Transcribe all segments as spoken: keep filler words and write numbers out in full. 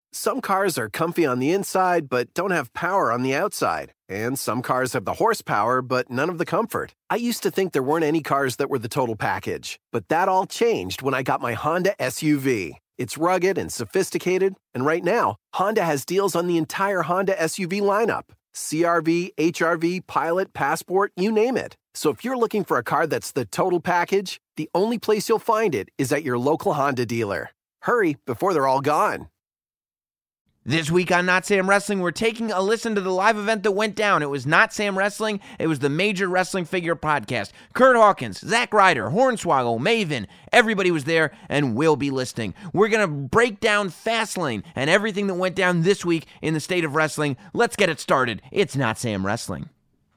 Some cars are comfy on the inside but don't have power on the outside. And some cars have the horsepower but none of the comfort. I used to think there weren't any cars that were the total package. But that all changed when I got my Honda S U V. It's rugged and sophisticated, and right now, Honda has deals on the entire Honda S U V lineup. C R V, H R V, Pilot, Passport, you name it. So if you're looking for a car that's the total package, the only place you'll find it is at your local Honda dealer. Hurry before they're all gone. This week on Not Sam Wrestling, we're taking a listen to the live event that went down. It was Not Sam Wrestling. It was the Major Wrestling Figure Podcast. Kurt Hawkins, Zack Ryder, Hornswoggle, Maven, everybody was there and will be listening. We're going to break down Fastlane and everything that went down this week in the state of wrestling. Let's get it started. It's Not Sam Wrestling.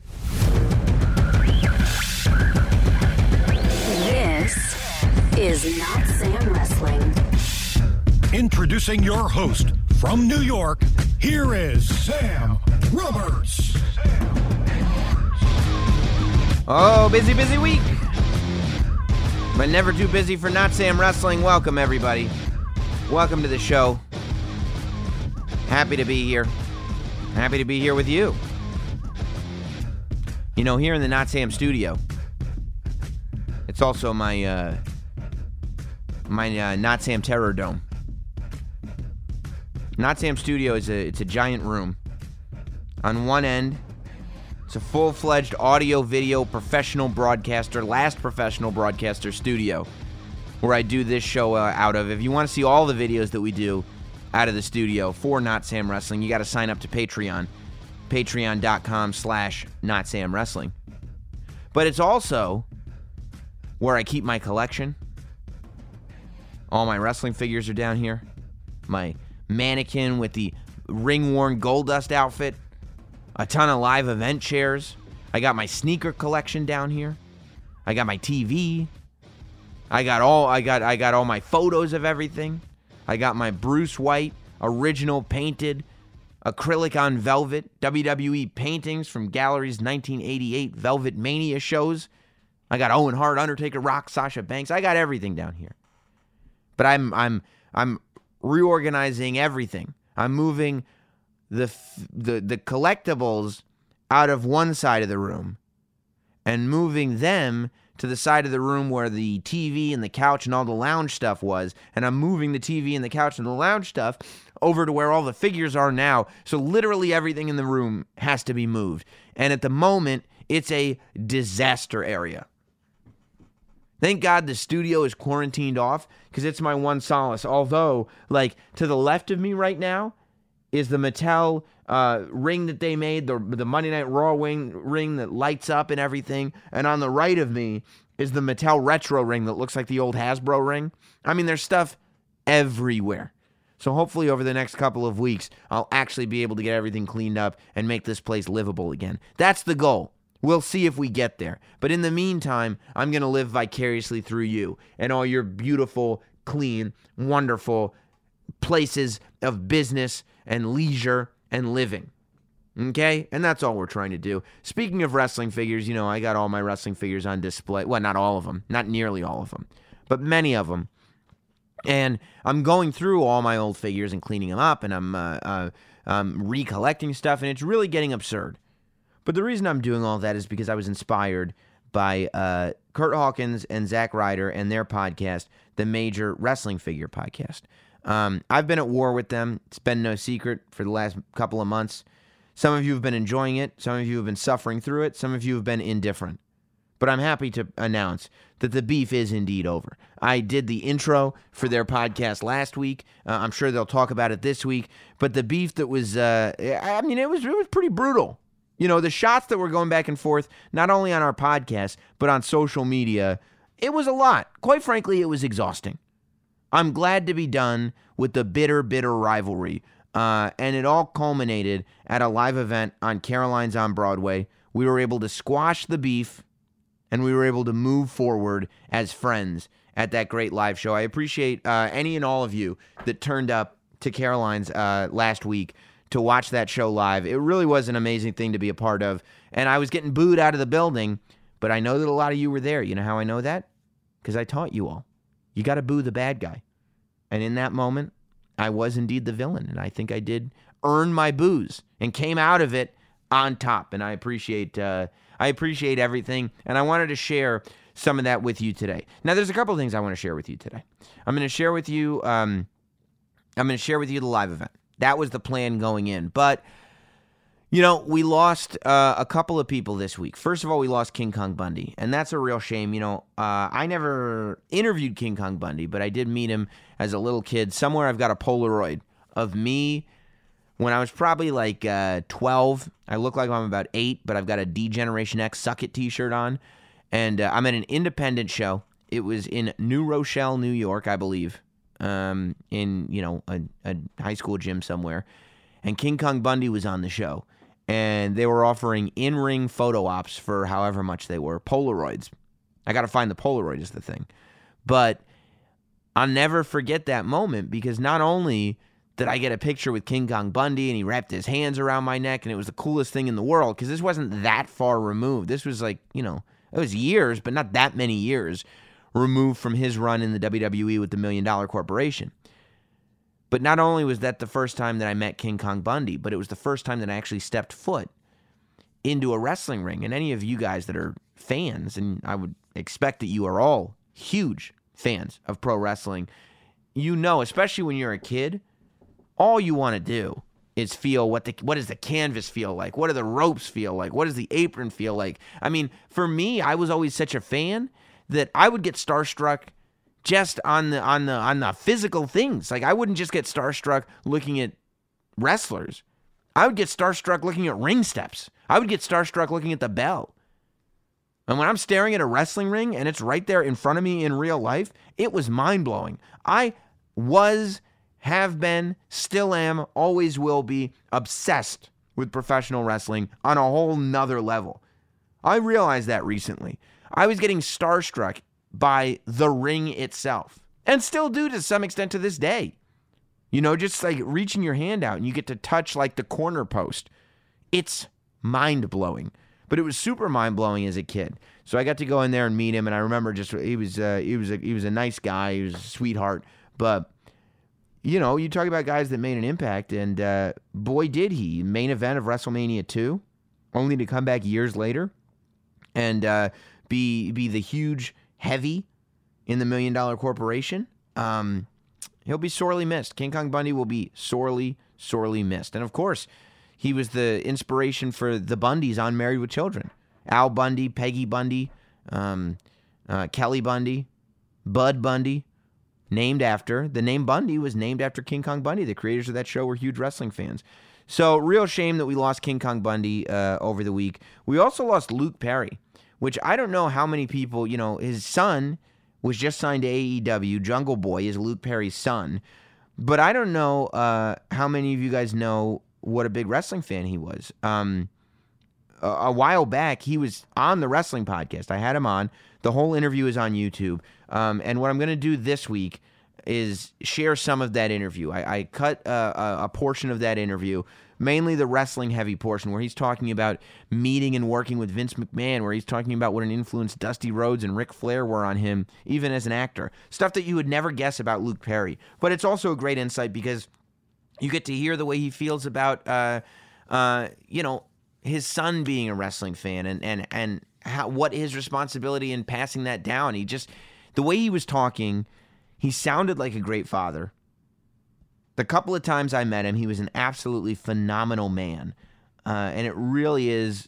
This is Not Sam Wrestling. Introducing your host from New York, here is Sam Roberts. Oh, busy, busy week. But never too busy for Not Sam Wrestling. Welcome, everybody. Welcome to the show. Happy to be here. Happy to be here with you. You know, here in the Not Sam studio, it's also my, uh, my uh, Not Sam Terror Dome. Not Sam Studio is a it's a giant room. On one end, it's a full-fledged audio-video professional broadcaster, last professional broadcaster studio, where I do this show uh, out of. If you want to see all the videos that we do out of the studio for Not Sam Wrestling, you got to sign up to Patreon, patreon.com slash Not Sam Wrestling. But it's also where I keep my collection. All my wrestling figures are down here. My mannequin with the ring-worn Goldust outfit, a ton of live event chairs. I got my sneaker collection down here. I got my T V. I got all I got I got all my photos of everything. I got my Bruce White original painted acrylic on velvet W W E paintings from Gallery's nineteen eighty-eight Velvet Mania shows. I got Owen Hart, Undertaker, Rock, Sasha Banks. I got everything down here. But I'm I'm I'm reorganizing everything. I'm moving the the the collectibles out of one side of the room and moving them to the side of the room where the T V and the couch and all the lounge stuff was, and I'm moving the T V and the couch and the lounge stuff over to where all the figures are now. So literally everything in the room has to be moved. And at the moment, it's a disaster area. Thank God the studio is quarantined off, because it's my one solace. Although, like, to the left of me right now is the Mattel uh, ring that they made, the, the Monday Night Raw wing, ring that lights up and everything. And on the right of me is the Mattel retro ring that looks like the old Hasbro ring. I mean, there's stuff everywhere. So hopefully over the next couple of weeks, I'll actually be able to get everything cleaned up and make this place livable again. That's the goal. We'll see if we get there. But in the meantime, I'm going to live vicariously through you and all your beautiful, clean, wonderful places of business and leisure and living. Okay? And that's all we're trying to do. Speaking of wrestling figures, you know, I got all my wrestling figures on display. Well, not all of them. Not nearly all of them. But many of them. And I'm going through all my old figures and cleaning them up, and I'm uh, uh, um, recollecting stuff, and it's really getting absurd. But the reason I'm doing all that is because I was inspired by uh, Kurt Hawkins and Zack Ryder and their podcast, the Major Wrestling Figure Podcast. Um, I've been at war with them. It's been no secret for the last couple of months. Some of you have been enjoying it. Some of you have been suffering through it. Some of you have been indifferent. But I'm happy to announce that the beef is indeed over. I did the intro for their podcast last week. Uh, I'm sure they'll talk about it this week. But the beef that was, uh, I mean, it was it was pretty brutal. You know, the shots that were going back and forth, not only on our podcast, but on social media, it was a lot. Quite frankly, it was exhausting. I'm glad to be done with the bitter, bitter rivalry. Uh, and it all culminated at a live event on Caroline's on Broadway. We were able to squash the beef, and we were able to move forward as friends at that great live show. I appreciate uh, any and all of you that turned up to Caroline's uh, last week to watch that show live. It really was an amazing thing to be a part of. And I was getting booed out of the building, but I know that a lot of you were there. You know how I know that? Because I taught you all. You got to boo the bad guy. And in that moment, I was indeed the villain, and I think I did earn my booze and came out of it on top. And I appreciate uh, I appreciate everything, and I wanted to share some of that with you today. Now, there's a couple of things I want to share with you today. I'm going to share with you. Um, I'm going to share with you the live event. That was the plan going in, but you know, we lost uh, a couple of people this week. First of all, we lost King Kong Bundy, and that's a real shame. You know, uh, I never interviewed King Kong Bundy, but I did meet him as a little kid. Somewhere I've got a Polaroid of me when I was probably like uh, twelve. I look like I'm about eight, but I've got a D Generation X Suck It t-shirt on, and uh, I'm at an independent show. It was in New Rochelle, New York, I believe, um, in, you know, a, a high school gym somewhere, and King Kong Bundy was on the show. And they were offering in-ring photo ops for however much they were. Polaroids. I got to find the Polaroid is the thing. But I'll never forget that moment because not only did I get a picture with King Kong Bundy and he wrapped his hands around my neck and it was the coolest thing in the world because this wasn't that far removed. This was like, you know, it was years, but not that many years removed from his run in the W W E with the Million Dollar Corporation. But not only was that the first time that I met King Kong Bundy, but it was the first time that I actually stepped foot into a wrestling ring. And any of you guys that are fans, and I would expect that you are all huge fans of pro wrestling, you know, especially when you're a kid, all you want to do is feel what the what does the canvas feel like? What do the ropes feel like? What does the apron feel like? I mean, for me, I was always such a fan that I would get starstruck just on the on the on the physical things. Like I wouldn't just get starstruck looking at wrestlers. I would get starstruck looking at ring steps. I would get starstruck looking at the bell. And when I'm staring at a wrestling ring and it's right there in front of me in real life, it was mind-blowing. I was, have been, still am, always will be obsessed with professional wrestling on a whole nother level. I realized that recently. I was getting starstruck by the ring itself, and still do to some extent to this day. You know, just like reaching your hand out and you get to touch like the corner post. It's mind-blowing, but it was super mind-blowing as a kid. So I got to go in there and meet him, and I remember just he was uh, he was a, he was a nice guy, he was a sweetheart. But you know, you talk about guys that made an impact, and uh, boy did he. Main event of WrestleMania two, only to come back years later and uh, be be the huge heavy in the Million Dollar Corporation. Um, he'll be sorely missed. King Kong Bundy will be sorely, sorely missed. And of course, he was the inspiration for the Bundys on Married with Children. Al Bundy, Peggy Bundy, um, uh, Kelly Bundy, Bud Bundy, named after, the name Bundy was named after King Kong Bundy. The creators of that show were huge wrestling fans. So real shame that we lost King Kong Bundy uh, over the week. We also lost Luke Perry, which I don't know how many people, you know, his son was just signed to A E W. Jungle Boy is Luke Perry's son. But I don't know uh, how many of you guys know what a big wrestling fan he was. Um, a, a while back, he was on the wrestling podcast. I had him on. The whole interview is on YouTube. Um, and what I'm going to do this week is share some of that interview. I, I cut uh, a, a portion of that interview, mainly the wrestling heavy portion, where he's talking about meeting and working with Vince McMahon, where he's talking about what an influence Dusty Rhodes and Ric Flair were on him, even as an actor. Stuff that you would never guess about Luke Perry. But it's also a great insight because you get to hear the way he feels about, uh, uh, you know, his son being a wrestling fan and and and how, what his responsibility in passing that down. He just, the way he was talking, he sounded like a great father. The couple of times I met him, he was an absolutely phenomenal man. Uh, and it really is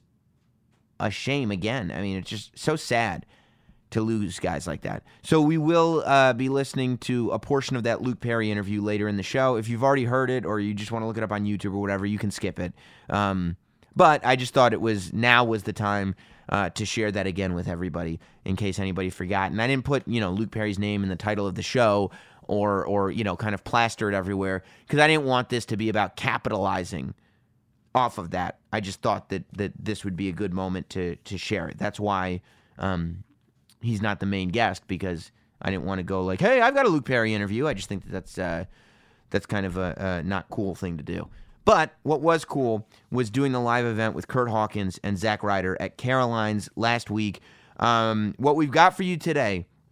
a shame, again. I mean, it's just so sad to lose guys like that. So we will uh, be listening to a portion of that Luke Perry interview later in the show. If you've already heard it or you just want to look it up on YouTube or whatever, you can skip it. Um, but I just thought it was, now was the time uh, to share that again with everybody in case anybody forgot. And I didn't put, you know, Luke Perry's name in the title of the show or, or you know, kind of plaster it everywhere because I didn't want this to be about capitalizing off of that. I just thought that that this would be a good moment to to share it. That's why um, he's not the main guest, because I didn't want to go like, hey, I've got a Luke Perry interview. I just think that that's, uh, that's kind of a, a not cool thing to do. But what was cool was doing the live event with Kurt Hawkins and Zack Ryder at Caroline's last week. Um, what we've got for you today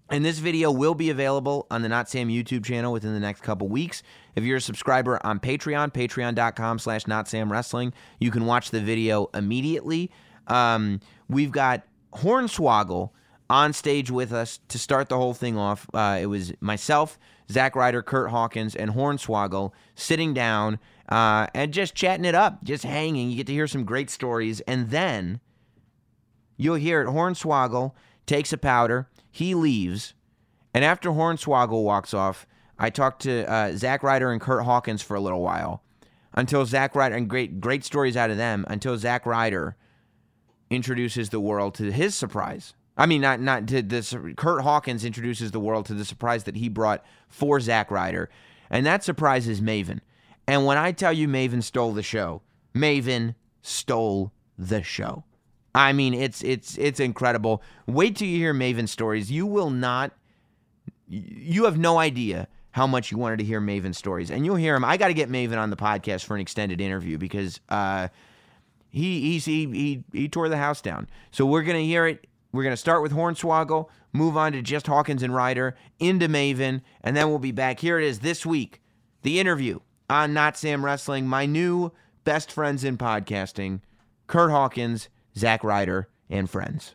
And this video will be available on the Not Sam YouTube channel within the next couple weeks. If you're a subscriber on Patreon, patreon.com slash Not Sam Wrestling, you can watch the video immediately. Um, we've got Hornswoggle on stage with us to start the whole thing off. Uh, it was myself, Zack Ryder, Kurt Hawkins, and Hornswoggle sitting down uh, and just chatting it up, just hanging. You get to hear some great stories. And then you'll hear it. Hornswoggle takes a powder. He leaves. And after Hornswoggle walks off, I talked to uh, Zack Ryder and Kurt Hawkins for a little while until Zack Ryder, and great, great stories out of them, until Zack Ryder introduces the world to his surprise. I mean, not not to this. Kurt Hawkins introduces the world to the surprise that he brought for Zack Ryder, and that surprise is Maven. And when I tell you Maven stole the show, Maven stole the show. I mean, it's it's it's incredible. Wait till you hear Maven's stories. You will not. You have no idea how much you wanted to hear Maven's stories, and you'll hear him. I got to get Maven on the podcast for an extended interview because uh, he he's, he he he tore the house down. So we're gonna hear it. We're gonna start with Hornswoggle, move on to just Hawkins and Ryder, into Maven, and then we'll be back. Here it is this week, the interview on Not Sam Wrestling. My new best friends in podcasting, Kurt Hawkins, Zack Ryder, and friends.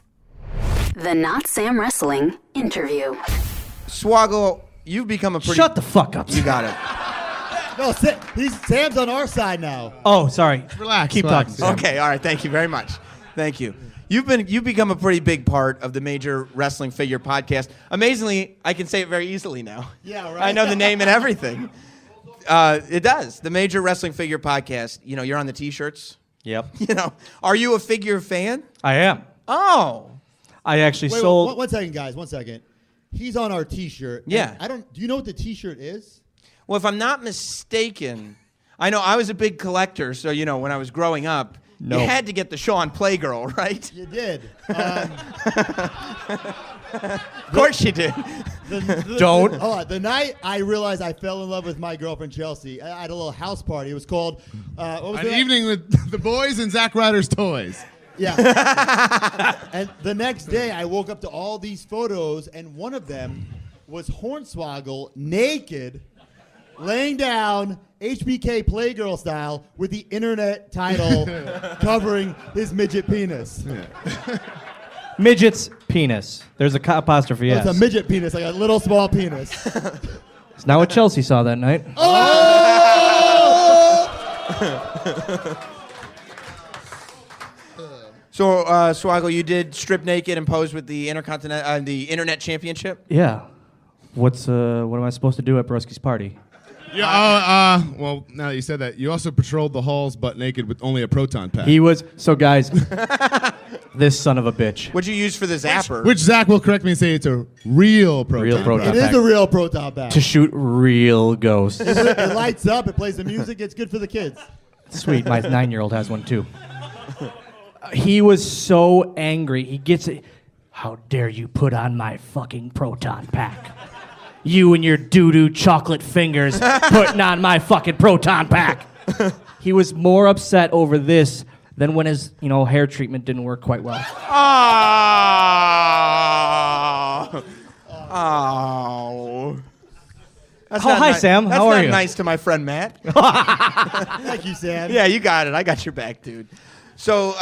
The Not Sam Wrestling interview. Swoggle, you've become a pretty... Shut the fuck up. You got it. No, Sa- he's, Sam's on our side now. Oh, sorry. Relax. Keep relax. talking, Sam. Okay, all right. Thank you very much. Thank you. You've been you've become a pretty big part of the Major Wrestling Figure podcast. Amazingly, I can say it very easily now. Yeah, right. I know the name and everything. Uh, it does. The Major Wrestling Figure podcast. You know, you're on the T-shirts. Yep. You know, are you a figure fan? I am. Oh. I actually Wait, sold... wait, one second, guys. One second. He's on our T-shirt. Yeah. And I don't. Do you know what the T-shirt is? Well, if I'm not mistaken, I know I was a big collector, so, you know, when I was growing up, No. you had to get the Sean Playgirl, right? You did. Um, Of course you did. the, the, Don't. The, hold on. The night I realized I fell in love with my girlfriend Chelsea, I had a little house party. It was called. Uh, what was An it? evening with the boys and Zack Ryder's toys. Yeah. And the next day, I woke up to all these photos, and one of them was Hornswoggle naked, laying down H B K Playgirl style with the internet title covering his midget penis. Midget's penis. There's a co- apostrophe S. It's a midget penis, like a little small penis. It's not what Chelsea saw that night. So, uh, Swoggle, you did strip naked and pose with the Intercontinental, uh, the Internet Championship. Yeah. What's uh? What am I supposed to do at Broski's party? Yeah. Uh, uh, well, now that you said that, you also patrolled the halls butt naked with only a proton pack. He was... So, guys, this son of a bitch. What'd you use for the zapper? Which Zach will correct me and say it's a real proton. Real proton. It is pack. a real proton pack. To shoot real ghosts. It lights up, it plays the music, it's good for the kids. Sweet. My nine-year-old has one, too. He was so angry. He gets it. How dare you put on my fucking proton pack? You and your doo-doo chocolate fingers putting on my fucking proton pack. He was more upset over this than when his, you know, hair treatment didn't work quite well. Oh. Oh. That's Oh, not hi, ni- Sam. That's How are not you? nice to my friend Matt. Thank you, Sam. Yeah, you got it. I got your back, dude. So,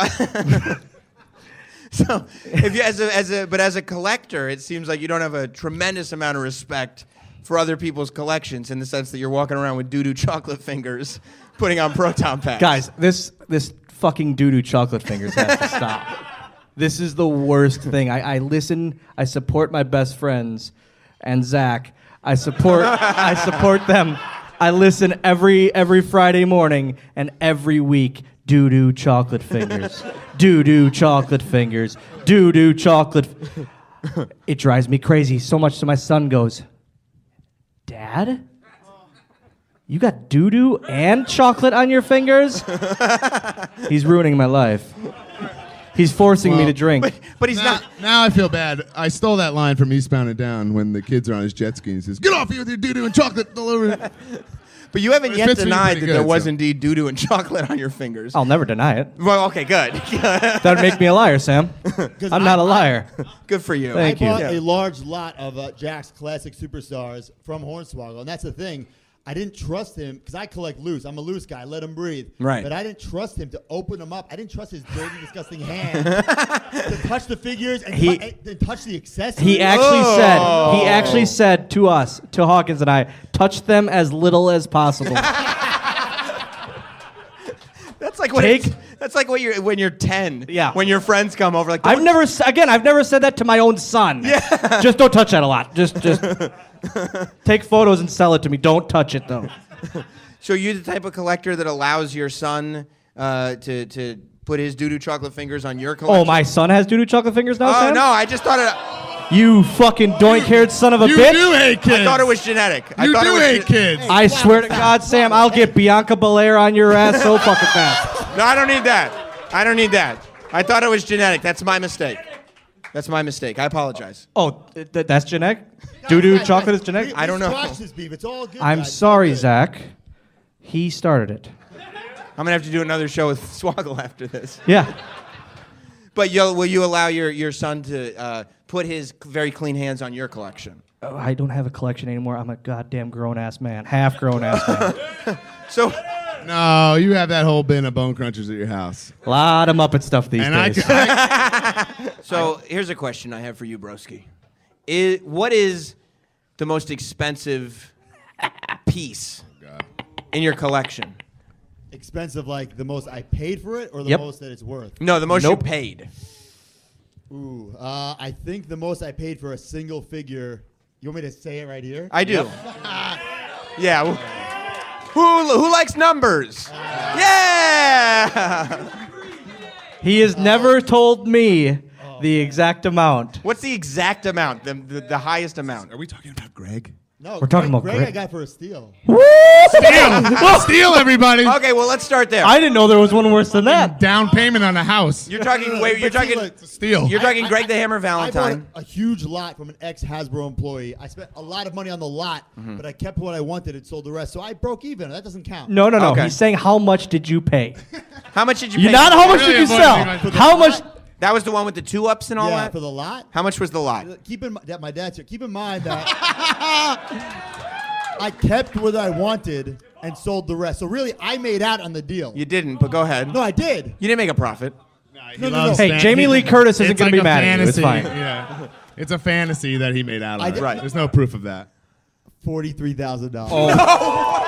so if you as a as a but as a collector, it seems like you don't have a tremendous amount of respect for other people's collections in the sense that you're walking around with doo-doo chocolate fingers, putting on proton packs. Guys, this this fucking doo-doo chocolate fingers has to stop. This is the worst thing. I, I listen, I support my best friends and Zach. I support I support them. I listen every every Friday morning and every week. Doo-doo chocolate fingers. Doo-doo chocolate fingers. Doo-doo chocolate. F- it drives me crazy so much so my son goes, Dad? You got doo-doo and chocolate on your fingers? He's ruining my life. He's forcing me Well, to drink. But, but he's Now, not. now I feel bad. I stole that line from Eastbound and Down when the kids are on his jet ski and he says, "Get off here with your doo-doo and chocolate all over." But you haven't It yet fits me denied pretty that good, there was so. indeed doo-doo and chocolate on your fingers. I'll never deny it. Well, okay, good. That'd make me a liar, Sam. I'm not a liar. Good for you. Thank I you. bought Yeah. a large lot of uh, Jack's classic superstars from Hornswoggle, and that's the thing. I didn't trust him because I collect loose. I'm a loose guy. Let him breathe. Right. But I didn't trust him to open them up. I didn't trust his dirty, disgusting hands to touch the figures and, He- tou- and touch the accessories. He actually Oh. said, he actually said to us, to Hawkins and I, touch them as little as possible. That's like what Take- it's- that's like what you're when you're ten. Yeah. When your friends come over, like I've "Don't never, s- again, I've never said that to my own son. Yeah. Just don't touch that a lot. Just, just take photos and sell it to me. Don't touch it though. So you're the type of collector that allows your son uh, to to put his doo-doo chocolate fingers on your collection? Oh, my son has doo-doo chocolate fingers now, Oh Sam? no, I just thought it. You fucking doink-haired son of a You bitch. do hate kids. I thought it was genetic. I You thought do it was hate ge- kids. I swear to God, Sam, I'll get Bianca Belair on your ass so fucking fast. No, I don't need that. I don't need that. I thought it was genetic. That's my mistake. That's my mistake. I apologize. Oh, th- th- that's genetic? Doo-doo chocolate is genetic? We, I don't we know. squashed this beef. It's all good. I'm guys. sorry, It's all Zach. He started it. I'm gonna have to do another show with Swoggle after this. Yeah. But you'll, will you allow your, your son to uh, put his very clean hands on your collection? Oh, I don't have a collection anymore. I'm a goddamn grown-ass man. Half grown-ass man. So, No, you have that whole bin of bone crunchers at your house. A lot of Muppet stuff these And I, days. I, so here's a question I have for you, Broski. Is, what is the most expensive piece in your collection? Expensive, like the most I paid for it, or the Yep. most that it's worth. No, the most Nope. you paid. Ooh, uh, I think the most I paid for a single figure. You want me to say it right here? I do. Yeah. w- Who who likes numbers? Yeah. He has never told me the exact amount. What's the exact amount? The the, the highest amount? are we talking about Greg? No, We're talking Greg, about Greg. Greg. I got for a steal. Steal! Steal, everybody! Okay, well let's start there. I didn't know there was one worse than that. Down payment on a house. You're talking. Wait, you're But see, talking. look, It's a steal. You're talking I- Greg I- the Hammer I bought Valentine. a, a huge lot from an ex-Hasbro employee. I spent a lot of money on the lot, Mm-hmm. but I kept what I wanted and sold the rest. So I broke even. That doesn't count. No, no, no. Okay. He's saying how much did you pay? How much did you You pay? not how much Really did you avoiding sell? my- How much? That was the one with the two ups and all yeah, that. for the lot. How much was the lot? Keep in mind that my dad's here. Keep in mind that I kept what I wanted and sold the rest. So really, I made out on the deal. You didn't, but go ahead. No, I did. You didn't make a profit. He No, no, loves no. Hey, that. Jamie He- Lee Curtis isn't it's gonna like be a mad at you. It's fantasy. fine. Yeah. It's a fantasy that he made out of I it. did- Right. There's no proof of that. Forty-three thousand dollars. Oh.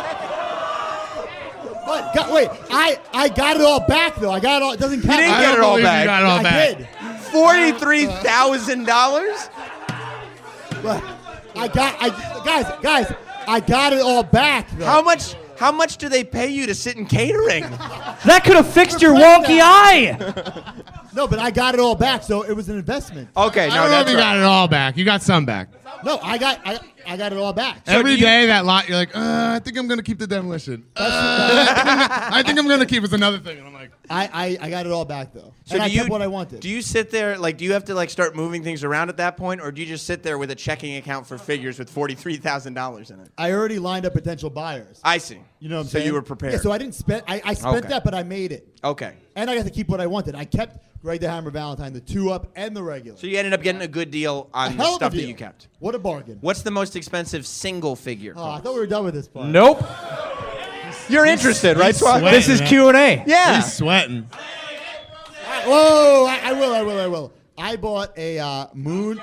But got, wait, I I got it all back though. I got it all. It doesn't count. didn't I get don't it all believe back. You got it all I back. did. Forty-three thousand dollars. But I got. I guys, guys, I got it all back though. How much? How much do they pay you to sit in catering? That could have fixed your wonky eye. No, but I got it all back, so it was an investment. Okay, I no, don't know if that's you right. got it all back. You got some back. No, I got. I, I got it all back. Every do you- day that lot, you're like, uh, I think I'm gonna keep the demolition. Uh, I, think I'm gonna, I think I'm gonna keep. It's another thing, and I'm like, I, I, I got it all back though, So and do I you, kept what I wanted. Do you sit there like? Do you have to like start moving things around at that point, or do you just sit there with a checking account for figures with forty-three thousand dollars in it? I already lined up potential buyers. I see. You know what I'm so saying? you were prepared. Yeah, so I didn't spend. I, I spent Okay. that, but I made it, okay. and I got to keep what I wanted. I kept Greg the Hammer Valentine, the two up, and the regular. So you ended up getting a good deal A on the hell of a stuff that deal. you kept. What a bargain! What's the most expensive single figure? Oh, I thought we were done with this part. Nope. You're interested, right? he's Swag? sweating. This is Q and A. Yeah. he's sweating. Whoa! I, I will. I will. I will. I bought a uh, moon.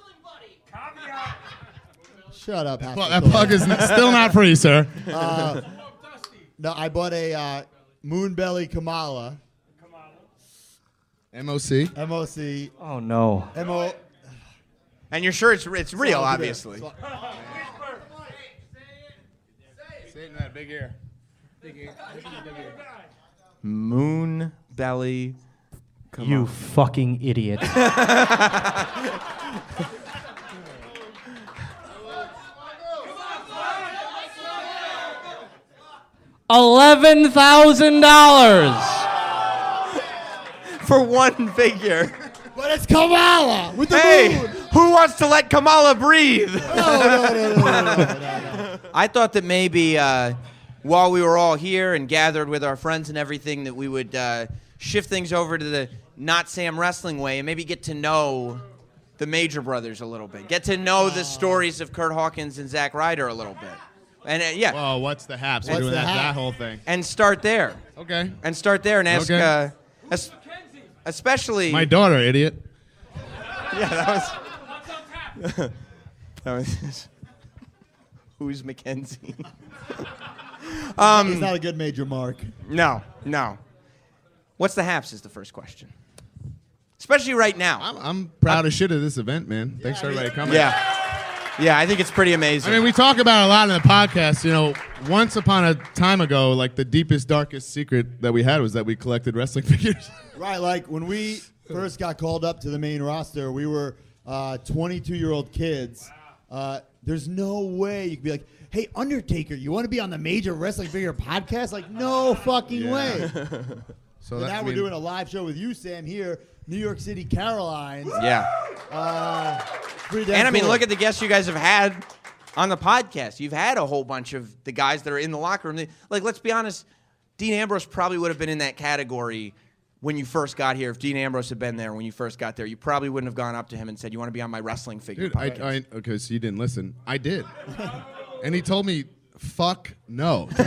Shut up. Happy. Well, that plug is n- still not free, sir. No, I bought a uh, Moonbelly Kamala. M O C. M O C. Oh no. M O. And you're sure it's it's real, obviously. Say it in that big ear. Moon belly. You fucking idiot. Eleven thousand dollars. For one figure. But it's Kamala with the Hey, moon. who wants to let Kamala breathe? No, no, no, no, no, no, no, no. I thought that maybe uh, while we were all here and gathered with our friends and everything, that we would uh, shift things over to the Not Sam Wrestling way and maybe get to know the Major Brothers a little bit. Get to know the stories of Kurt Hawkins and Zack Ryder a little bit. And uh, yeah. Well, what's the haps? We're What's doing the that, hap? that whole thing. And start there. Okay. And start there and ask, Okay. uh, es- especially. My daughter, idiot. Yeah, that was. that was. Who's Mackenzie? um, He's not a good Major Mark. no, no. What's the haps is the first question. Especially right now. I'm, I'm proud as shit of this event, man. Thanks for everybody coming. Yeah. Yeah, I think it's pretty amazing. I mean, we talk about it a lot in the podcast. You know, once upon a time ago, like the deepest, darkest secret that we had was that we collected wrestling figures. Right, like when we first got called up to the main roster, we were uh, twenty-two-year-old kids. Uh, there's no way you could be like, hey, Undertaker, you want to be on the Major Wrestling Figure podcast? Like, no fucking Yeah. way. So And that, now I we're mean, doing a live show with you, Sam, here, New York City, Carolines. yeah. Uh, pretty damn And I mean, cool. look at the guests you guys have had on the podcast. You've had a whole bunch of the guys that are in the locker room. They- Like, let's be honest, Dean Ambrose probably would have been in that category when you first got here. If Dean Ambrose had been there when you first got there, you probably wouldn't have gone up to him and said, you want to be on my wrestling figure Dude, I, podcast? I, okay, so you didn't listen. I did. And he told me, fuck no. to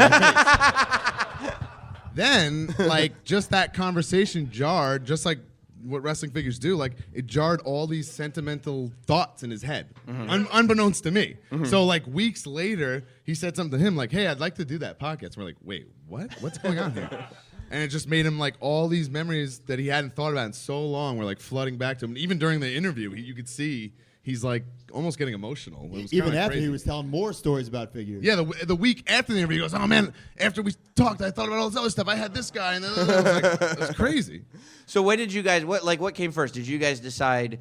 my face. Then, like, just that conversation jarred, just like what wrestling figures do, like, it jarred all these sentimental thoughts in his head, un- unbeknownst to me. So, like, weeks later, he said something to him, like, hey, I'd like to do that podcast. We're like, wait, what? What's going on here? And it just made him, like, all these memories that he hadn't thought about in so long were, like, flooding back to him. Even during the interview, he, you could see he's, like, almost getting emotional. It was Even kinda after crazy. he was telling more stories about figures. Yeah, the, the week after the interview, he goes, oh, man, after we talked, I thought about all this other stuff. I had this guy, and then it was, like, it was crazy. So what did you guys, what like what came first? Did you guys decide,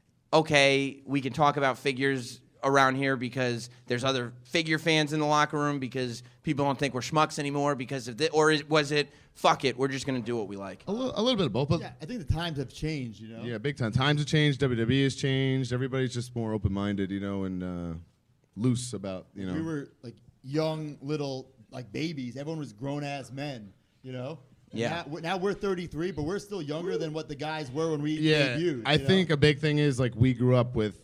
okay, we can talk about figures around here because there's other figure fans in the locker room, because people don't think we're schmucks anymore because of this, or is, was it, fuck it, we're just going to do what we like? A little, a little bit of both, but Yeah, I think the times have changed, you know? yeah, big time. Times have changed. W W E has changed. Everybody's just more open-minded, you know, and uh, loose about, you know. We were like young little like babies. Everyone was grown-ass men, you know? And Yeah. Now, we're- now we're thirty-three, but we're still younger than what the guys were when we yeah, debuted. I you know? think a big thing is, like, we grew up with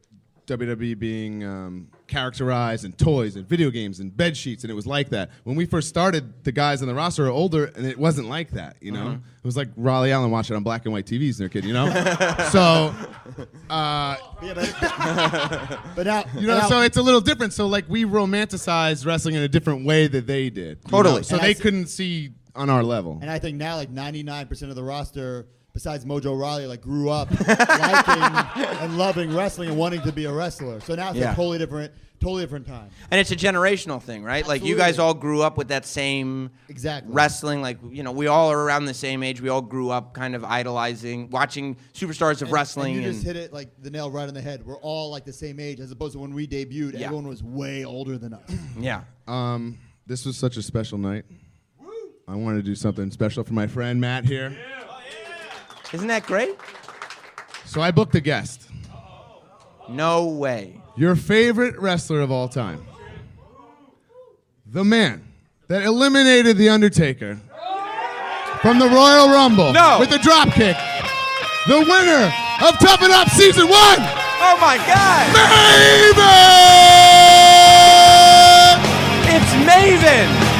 W W E being um, characterized and toys and video games and bed sheets, and it was like that. When we first started, the guys on the roster are older, and it wasn't like that, you know? It was like Raleigh Allen watching on black and white T Vs and their kid, you know? so, uh, Yeah, but, but now, you know, now, so it's a little different. So, like, we romanticized wrestling in a different way that they did. you Totally. know? So And I they s- couldn't see on our level. and I think now like ninety-nine percent of the roster, besides Mojo Rawley, like grew up liking and loving wrestling and wanting to be a wrestler. So now it's Yeah. a totally different, totally different time. And it's a generational thing, right? Like you Absolutely. guys all grew up with that same Exactly. wrestling. Like, you know, we all are around the same age. We all grew up kind of idolizing, watching superstars of And- wrestling. And you And, just hit it like the nail right on the head. We're all like the same age, as opposed to when we debuted, Yeah. everyone was way older than us. yeah. Um, this was such a special night. I wanted to do something special for my friend Matt here. Isn't that great? So I booked a guest. No way. Your favorite wrestler of all time. The man that eliminated The Undertaker from the Royal Rumble No. with the drop kick. The winner of Tough It Up Season one, Oh my God! Maven! It's Maven!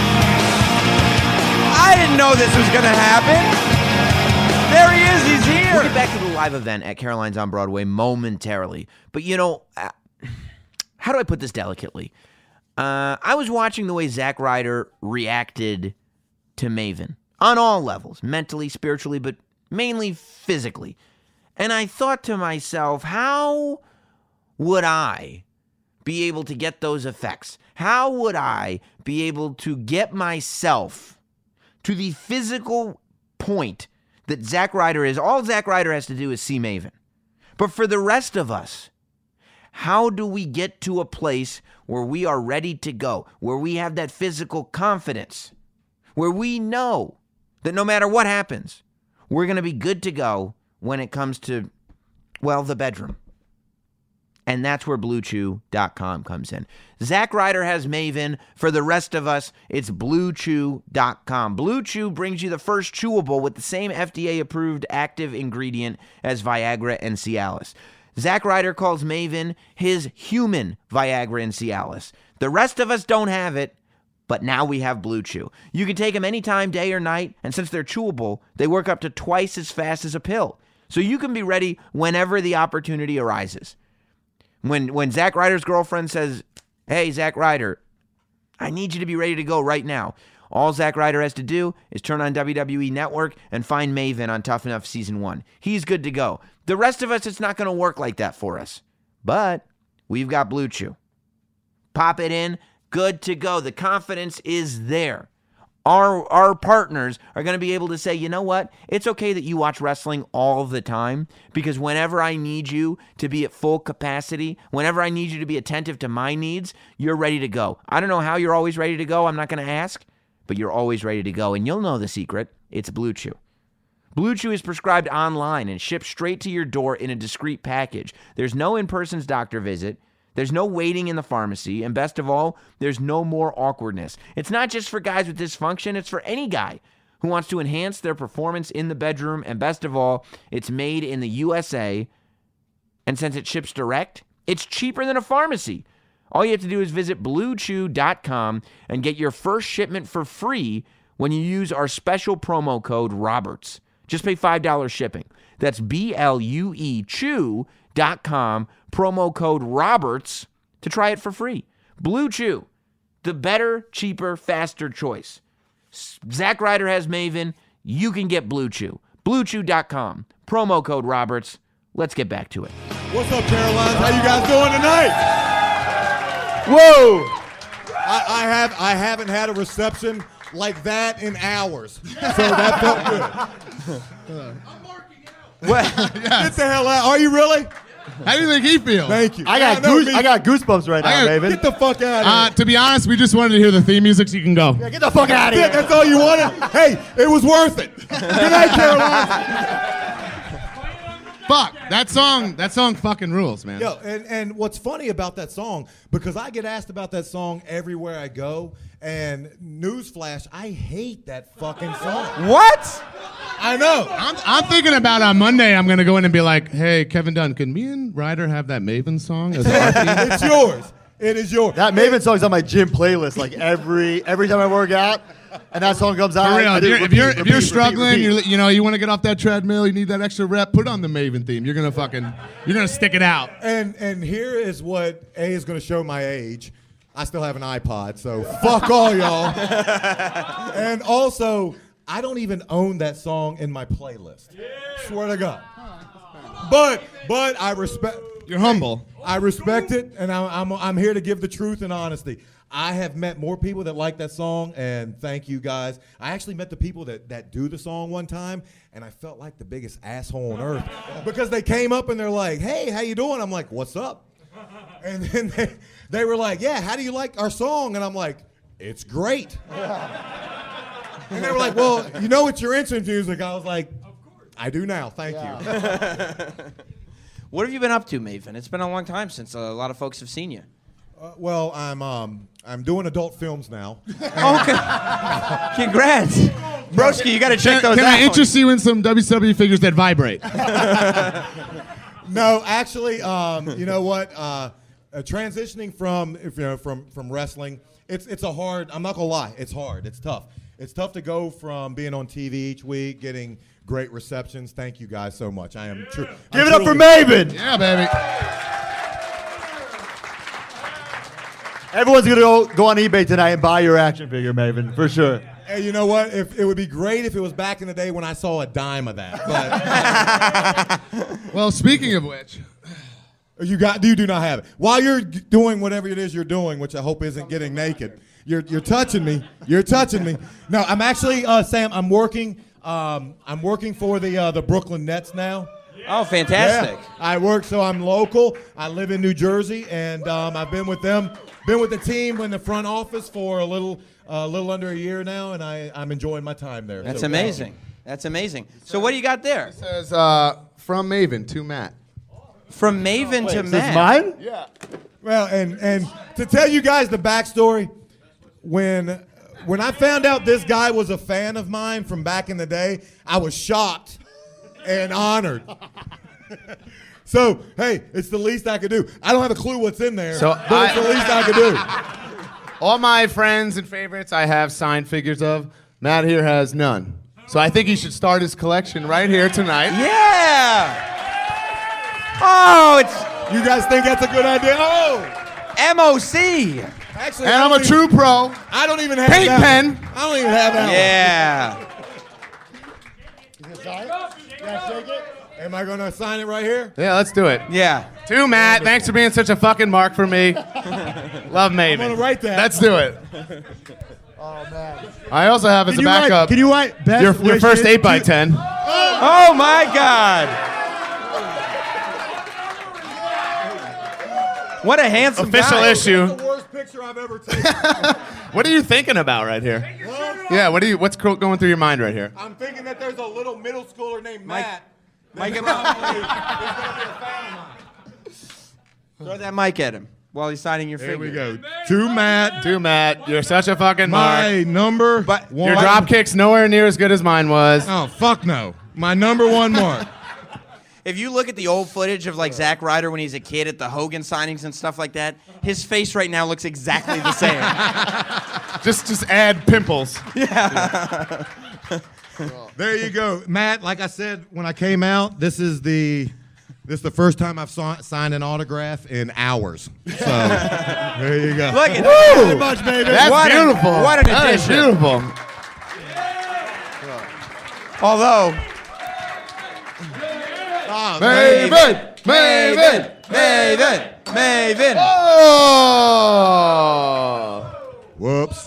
I didn't know this was going to happen. There he is. He's here. We'll get back to the live event at Caroline's on Broadway momentarily. But, you know, uh, how do I put this delicately? Uh, I was watching the way Zack Ryder reacted to Maven on all levels, mentally, spiritually, but mainly physically. And I thought to myself, how would I be able to get those effects? How would I be able to get myself to the physical point that Zack Ryder is? All Zack Ryder has to do is see Maven. But for the rest of us, how do we get to a place where we are ready to go, where we have that physical confidence, where we know that no matter what happens, we're going to be good to go when it comes to, well, the bedroom? And that's where Blue Chew dot com comes in. Zack Ryder has Maven. For the rest of us, it's Blue Chew dot com. Blue Chew brings you the first chewable with the same F D A-approved active ingredient as Viagra and Cialis. Zack Ryder calls Maven his human Viagra and Cialis. The rest of us don't have it, but now we have Blue Chew. You can take them anytime, day or night, and since they're chewable, they work up to twice as fast as a pill. So you can be ready whenever the opportunity arises. When when Zack Ryder's girlfriend says, hey, Zack Ryder, I need you to be ready to go right now. All Zack Ryder has to do is turn on W W E Network and find Maven on Tough Enough Season one. He's good to go. The rest of us, it's not going to work like that for us. But we've got Blue Chew. Pop it in, good to go. The confidence is there. Our our partners are going to be able to say, you know what? It's okay that you watch wrestling all the time because whenever I need you to be at full capacity, whenever I need you to be attentive to my needs, you're ready to go. I don't know how you're always ready to go. I'm not going to ask, but you're always ready to go. And you'll know the secret. It's Blue Chew. Blue Chew is prescribed online and shipped straight to your door in a discreet package. There's no in-person doctor visit. There's no waiting in the pharmacy, and best of all, there's no more awkwardness. It's not just for guys with dysfunction, it's for any guy who wants to enhance their performance in the bedroom, and best of all, it's made in the U S A, and since it ships direct, it's cheaper than a pharmacy. All you have to do is visit Blue Chew dot com and get your first shipment for free when you use our special promo code Roberts. Just pay five dollars shipping. That's B L U E Chew dot com, promo code Roberts to try it for free. Blue Chew, the better, cheaper, faster choice. Zack Ryder has Maven. You can get Blue Chew. Blue Chew dot com, promo code Roberts. Let's get back to it. What's up, Carolines? How you guys doing tonight? Whoa! I, I have I haven't had a reception like that in hours, so that felt good. I'm marking out. Well, yes. Get the hell out! Are you really? How do you think he feels? Thank you. I got yeah, goose, I got goosebumps right now, got, Maven. Get the fuck out of here. Uh, to be honest, we just wanted to hear the theme music, so you can go. Yeah, get the fuck out of here. That's all you wanted? Hey, it was worth it. Good night, Carolina. Fuck, that song, that song fucking rules, man. Yo, and, and what's funny about that song, because I get asked about that song everywhere I go, and newsflash, I hate that fucking song. What? I know. I'm, I'm thinking about on Monday, I'm going to go in and be like, hey, Kevin Dunn, can me and Ryder have that Maven song as our theme? It's yours. It is yours. That Maven song's on my gym playlist, like every every time I work out, and that song comes out. For real, I if do you're, repeat, if you're, repeat, if you're repeat, struggling, repeat. You're, you know, you want to get off that treadmill, you need that extra rep, put on the Maven theme. You're going to fucking, you're going to stick it out. And and here is what A is going to show my age. I still have an iPod, so fuck all y'all. And also, I don't even own that song in my playlist. Swear to God. But but I respect. You're humble. I respect it, and I'm, I'm I'm here to give the truth and honesty. I have met more people that like that song, and thank you guys. I actually met the people that, that do the song one time, and I felt like the biggest asshole on earth because they came up and they're like, hey, how you doing? I'm like, what's up? And then they, they were like, yeah, how do you like our song? And I'm like, it's great. And they were like, well, you know it's your entrance music. I was like, of course. I do now. Thank Yeah. you. What have you been up to, Maven? It's been a long time since a lot of folks have seen you. Uh, well, I'm um I'm doing adult films now. Okay. Congrats. Broski, you got to check Can, those can out. I interest you in some W C W figures that vibrate? No, actually, um, you know what? Uh, uh, transitioning from if, you know from from wrestling, it's it's a hard. I'm not gonna lie, it's hard. It's tough. It's tough to go from being on T V each week, getting great receptions. Thank you guys so much. I am true. Give it up for Maven. Yeah, baby. Everyone's gonna go, go on eBay tonight and buy your action figure, Maven, for sure. Hey, you know what? If it would be great if it was back in the day when I saw a dime of that. But Well, speaking of which, you got you do not have it. While you're doing whatever it is you're doing, which I hope isn't getting naked, you're you're touching me. You're touching me. No, I'm actually uh, Sam. I'm working. Um, I'm working for the uh, the Brooklyn Nets now. Oh, fantastic. Yeah, I work, so I'm local. I live in New Jersey, and um, I've been with them, been with the team in the front office for a little, a uh, little under a year now, and I, I'm enjoying my time there. That's so, amazing. That's amazing. So what do you got there? it says uh, from Maven to Matt. From Maven to Is Matt. this mine? Yeah. Well, and and to tell you guys the backstory, when when I found out this guy was a fan of mine from back in the day, I was shocked and honored. So, hey, it's the least I could do. I don't have a clue what's in there, So but I- it's the least I could do. All my friends and favorites I have signed figures of. Matt here has none. So I think he should start his collection right here tonight. Yeah. Oh, it's You guys think that's a good idea? Oh, M O C. actually, And I I'm don't a even- true pro. I don't even have Paint that pen. one. I don't even have that Yeah. one. Am I gonna sign it right here? Yeah, let's do it. Yeah. To Matt, thanks for being such a fucking mark for me. Love Maven. I'm gonna write that. Let's do it. Oh man. I also have as Can a you write? backup Can you write best your, your first wishes eight by to- ten. Oh my God. What a handsome Official guy. issue. The worst picture I've ever taken. What are you thinking about right here? Yeah, what are you? What's cro- going through your mind right here? I'm thinking that there's a little middle schooler named Mike- Matt. Mike, That's probably is gonna be a fan of mine. throw that mic at him while he's signing your Here figure. we go. To Matt, To Matt, you're such a fucking mark. my number But- one. Your drop kick's nowhere near as good as mine was. Oh fuck no! My number one mark. If you look at the old footage of like Zack Ryder when he's a kid at the Hogan signings and stuff like that, his face right now looks exactly the same. Just, just add pimples. There you go, Matt. Like I said when I came out, this is the this is the first time I've saw, signed an autograph in hours. So there you go. Look at Woo! that. much, baby. That's What an- beautiful. what an That is addition. beautiful. Although, Maven, Maven, Maven, Maven. Oh. Whoops.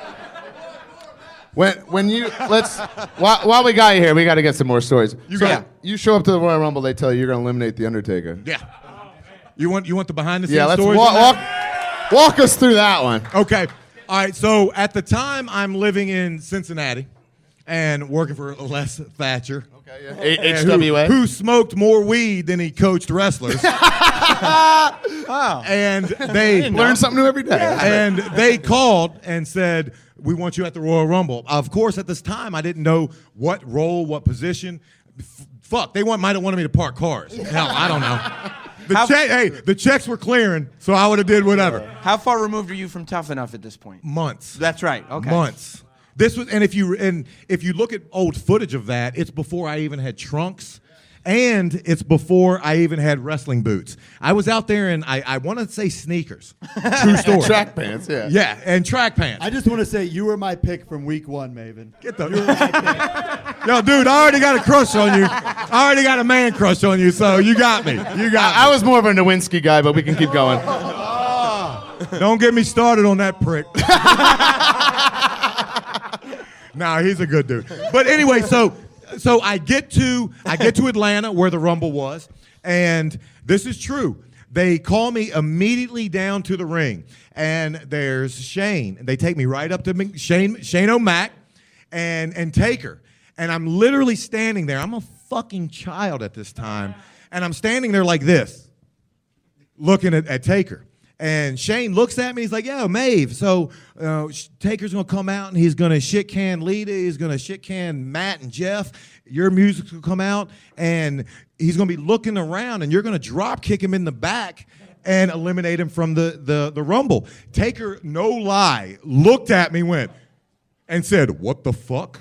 When when you let's while, while we got you here, we got to get some more stories. You so got it. you show up to the Royal Rumble, they tell you you're gonna eliminate the Undertaker. Yeah. You want you want the behind the scenes Yeah, let's stories? walk, on walk that? walk us through that one. Okay. All right. So at the time, I'm living in Cincinnati and working for Les Thatcher. H and W A. Who, who smoked more weed than he coached wrestlers. Wow. And they Learn something new every day. and they called and said, "We want you at the Royal Rumble." Of course, at this time, I didn't know what role, what position. F- fuck, they want, might have wanted me to park cars. Hell, I don't know. The How- che- hey, the checks were clearing, so I would have did whatever. How far removed are you from Tough Enough at this point? Months. That's right. Okay. Months. This was, and if you and if you look at old footage of that, it's before I even had trunks, and it's before I even had wrestling boots. I was out there in I, I want to say sneakers. True story. Track pants, yeah. Yeah, and track pants. I just want to say you were my pick from week one, Maven. Get the yo, dude! I already got a crush on you. I already got a man crush on you, so you got me. You got I me. was more of a Nowinski guy, but we can keep going. Don't get me started on that prick. Nah, he's a good dude. But anyway, so so I get to I get to Atlanta where the Rumble was, and this is true. They call me immediately down to the ring, and there's Shane. They take me right up to Mc- Shane Shane O'Mac and and Taker, and I'm literally standing there. I'm a fucking child at this time, and I'm standing there like this, looking at, at Taker. And Shane looks at me. He's like, "Yo, Maeve. So uh, Taker's gonna come out and he's gonna shit can Lita. He's gonna shit can Matt and Jeff. Your music's gonna come out and he's gonna be looking around and you're gonna drop kick him in the back and eliminate him from the the the Rumble." Taker, no lie, looked at me, went, and said, "What the fuck?"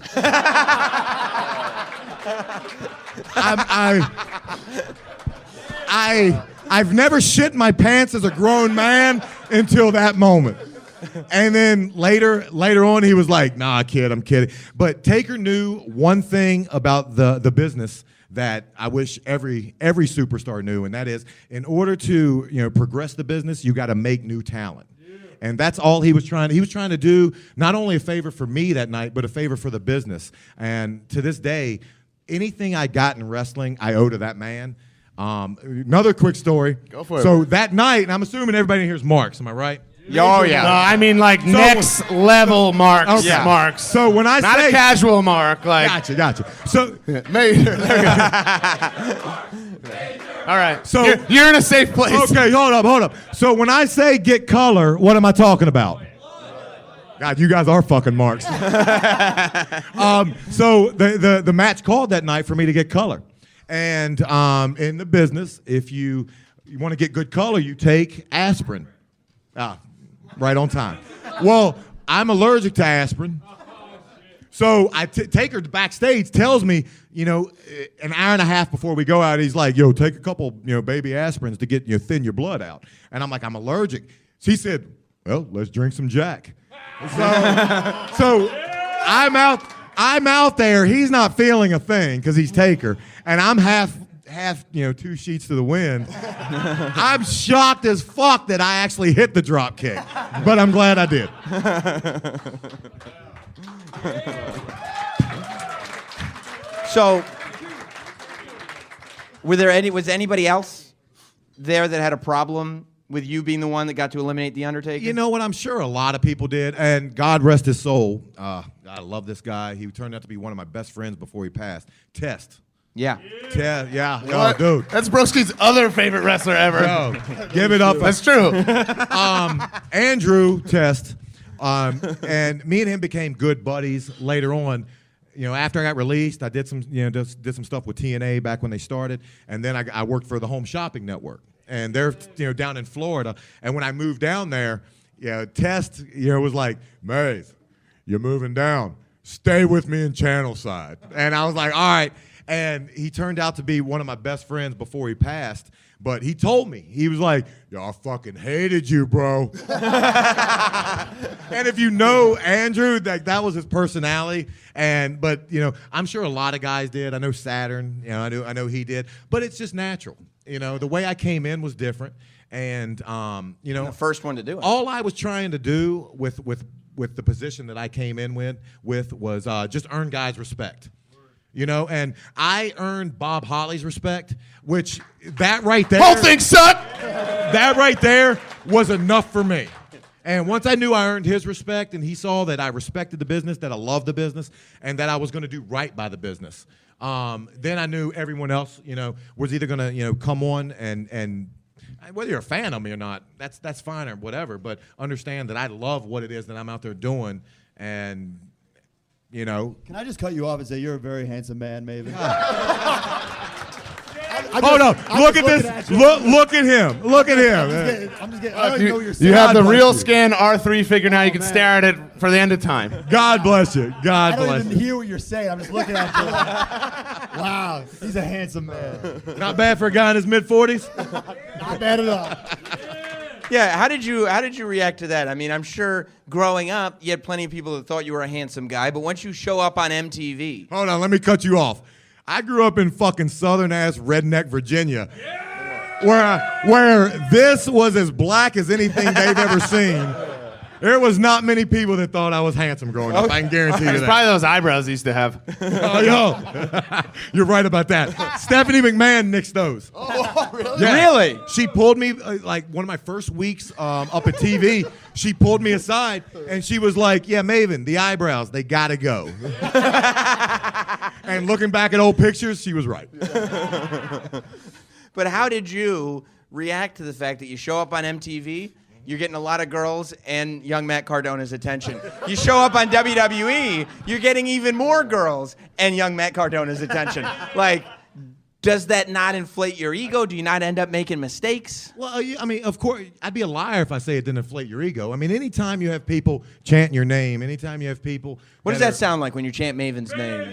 I'm, I I. I've never shit my pants as a grown man until that moment. And then later, later on, he was like, "Nah, kid, I'm kidding." But Taker knew one thing about the, the business that I wish every every superstar knew, and that is, in order to you know progress the business, you got to make new talent. And that's all he was trying to, he was trying to do, not only a favor for me that night, but a favor for the business. And to this day, anything I got in wrestling, I owe to that man. Um, another quick story. Go for it. So that night, and I'm assuming everybody in here is Marks, am I right? Oh, yeah. No, I mean, like, next level marks. Okay. Yeah. Marks. So when I Not say, a casual mark. Like, Gotcha, gotcha. So, May- all All right. So you're, you're in a safe place. Okay, hold up, hold up. So when I say get color, what am I talking about? God, you guys are fucking marks. um, so the, the, the match called that night for me to get color. And um, in the business, if you, you want to get good color, you take aspirin. Ah, right on time. Well, I'm allergic to aspirin. So I t- take her backstage, tells me, you know, an hour and a half before we go out, he's like, yo, take a couple, you know, baby aspirins to get, you know, thin your blood out. And I'm like, I'm allergic. She said, well, let's drink some Jack. So, so I'm out, I'm out there. He's not feeling a thing because he's taker, and I'm half, half, you know, two sheets to the wind. I'm shocked as fuck that I actually hit the drop kick, but I'm glad I did. So, were there any? Was anybody else there that had a problem with you being the one that got to eliminate the Undertaker? You know what? I'm sure a lot of people did, and God rest his soul. Uh, I love this guy. He turned out to be one of my best friends before he passed. Test. Yeah. Test. Yeah. What? Oh, dude. That's Broski's other favorite wrestler ever. Yo, give it up. That's true. um, Andrew Test, um, and me and him became good buddies later on. You know, after I got released, I did some, you know, did, did some stuff with T N A back when they started, and then I, I worked for the Home Shopping Network, and they're, you know, down in Florida. And when I moved down there, you know, Test, you know, was like, Maze, you're moving down. Stay with me in Channelside. And I was like, all right. And he turned out to be one of my best friends before he passed. But he told me, he was like, yo, I fucking hated you, bro. And if you know Andrew, that that was his personality. And but you know, I'm sure a lot of guys did. I know Saturn, you know, I know I know he did. But it's just natural. You know, the way I came in was different. And um, you know, the first one to do it. All I was trying to do with with with the position that I came in with with was uh, just earn guys' respect. You know, and I earned Bob Holly's respect, which that right there. Whole thing sucked. That right there was enough for me. And once I knew I earned his respect, and he saw that I respected the business, that I loved the business, and that I was going to do right by the business, um, then I knew everyone else, you know, was either going to, you know, come on and and whether you're a fan of me or not, that's that's fine or whatever. But understand that I love what it is that I'm out there doing, and. You know. Can I just cut you off and say you're a very handsome man, Maven? Hold on. Look at this. At look, look at him. Look at him. I'm just getting, I'm just getting, I don't even know what you're saying. You have the God real you. scan R three figure now. You can man. stare at it for the end of time. God bless you. God I don't bless even you. hear what you're saying. I'm just looking at you. Like, wow, he's a handsome man. Not bad for a guy in his mid forties. Not bad at all. Yeah, how did you how did you react to that? I mean, I'm sure growing up, you had plenty of people that thought you were a handsome guy, but once you show up on M T V. Hold on, let me cut you off. I grew up in fucking southern ass redneck Virginia, yeah! where where this was as black as anything they've ever seen. There was not many people that thought I was handsome growing up. I can guarantee you It's that. probably those eyebrows he used to have. Oh, yo. You're right about that. Stephanie McMahon nixed those. Oh, really? Yeah. Really? She pulled me, uh, like, one of my first weeks um, up at T V, she pulled me aside, and she was like, yeah, Maven, the eyebrows, they gotta go. And looking back at old pictures, she was right. But how did you react to the fact that you show up on M T V, you're getting a lot of girls and young Matt Cardona's attention. You show up on W W E, you're getting even more girls and young Matt Cardona's attention. Like, does that not inflate your ego? Do you not end up making mistakes? Well, I mean, of course, I'd be a liar if I say it didn't inflate your ego. I mean, anytime you have people chanting your name, anytime you have people... What does that sound like when you chant Maven's name?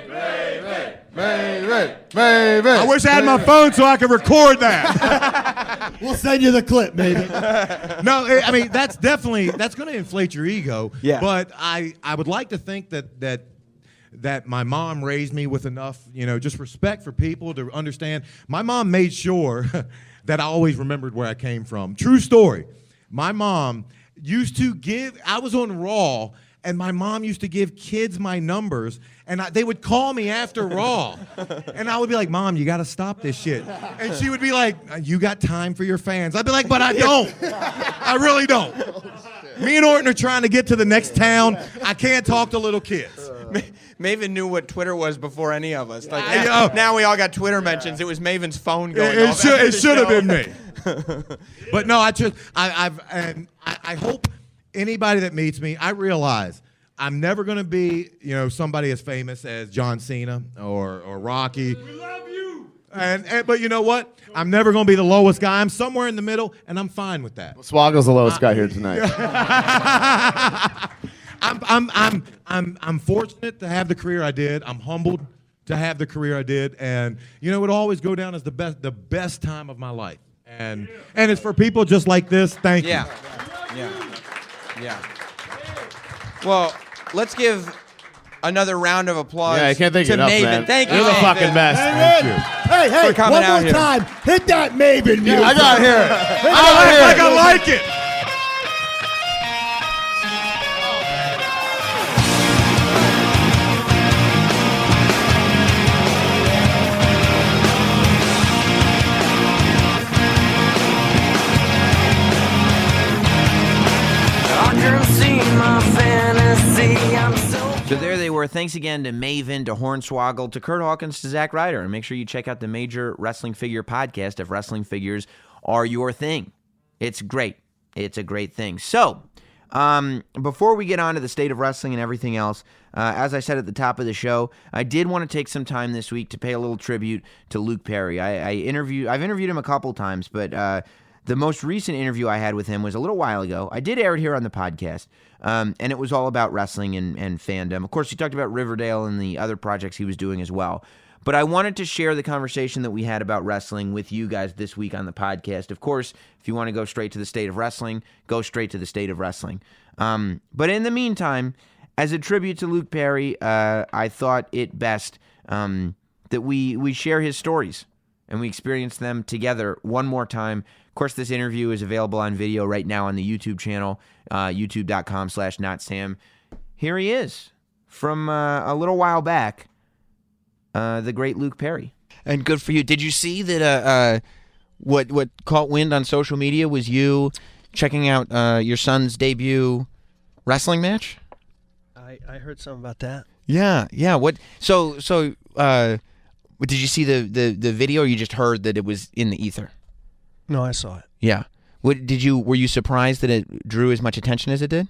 Maven, Maven. I wish I had my phone so I could record that. We'll send you the clip, maybe. No, I mean, that's definitely, that's going to inflate your ego. Yeah. But I, I would like to think that, that, that my mom raised me with enough, you know, just respect for people to understand. My mom made sure that I always remembered where I came from. True story. My mom used to give, I was on Raw, and my mom used to give kids my numbers, and I, they would call me after Raw. And I would be like, Mom, you got to stop this shit. And she would be like, you got time for your fans. I'd be like, but I don't. I really don't. Me and Orton are trying to get to the next town. I can't talk to little kids. Maven knew what Twitter was before any of us. Like I now, know. now we all got Twitter mentions. It was Maven's phone going It, it off should after it the should have show. been me. But no, I just I, I've and I, I hope anybody that meets me, I realize I'm never going to be you know somebody as famous as John Cena or or Rocky. We love you. And, and but you know what? I'm never going to be the lowest guy. I'm somewhere in the middle, and I'm fine with that. Swoggle's the lowest guy here tonight. I'm, I'm, I'm, I'm, I'm fortunate to have the career I did. I'm humbled to have the career I did, and you know, it will always go down as the best, the best time of my life. And and it's for people just like this. Thank Yeah. you. Yeah. Yeah. Well, let's give another round of applause Yeah, I can't thank to you enough, Maven. man. Thank you, You're the Maven. fucking best. Thank you. Hey, hey, For coming one out more here. time. Hit that Maven music. I got here. I I like, like got I like it. So there they were. Thanks again to Maven, to Hornswoggle, to Kurt Hawkins, to Zack Ryder. And make sure you check out the Major Wrestling Figure podcast if wrestling figures are your thing. It's great. It's a great thing. So, um, before we get on to the state of wrestling and everything else, uh, as I said at the top of the show, I did want to take some time this week to pay a little tribute to Luke Perry. I, I interview, I've interviewed him a couple times, but uh, the most recent interview I had with him was a little while ago. I did air it here on the podcast, um, and it was all about wrestling and, and fandom. Of course, he talked about Riverdale and the other projects he was doing as well. But I wanted to share the conversation that we had about wrestling with you guys this week on the podcast. Of course, if you want to go straight to the state of wrestling, go straight to the state of wrestling. Um, but in the meantime, as a tribute to Luke Perry, uh, I thought it best um, that we, we share his stories and we experience them together one more time. Of course, this interview is available on video right now on the YouTube channel, uh, youtube.com slash notsam. Here he is from uh, a little while back. Uh, the great Luke Perry. And good for you. Did you see that uh, uh, what what caught wind on social media was you checking out uh, your son's debut wrestling match? I, I heard something about that. Yeah, yeah. What? So so uh, did you see the, the, the video, or you just heard that it was in the ether? No, I saw it. Yeah. What did you? Were you surprised that it drew as much attention as it did?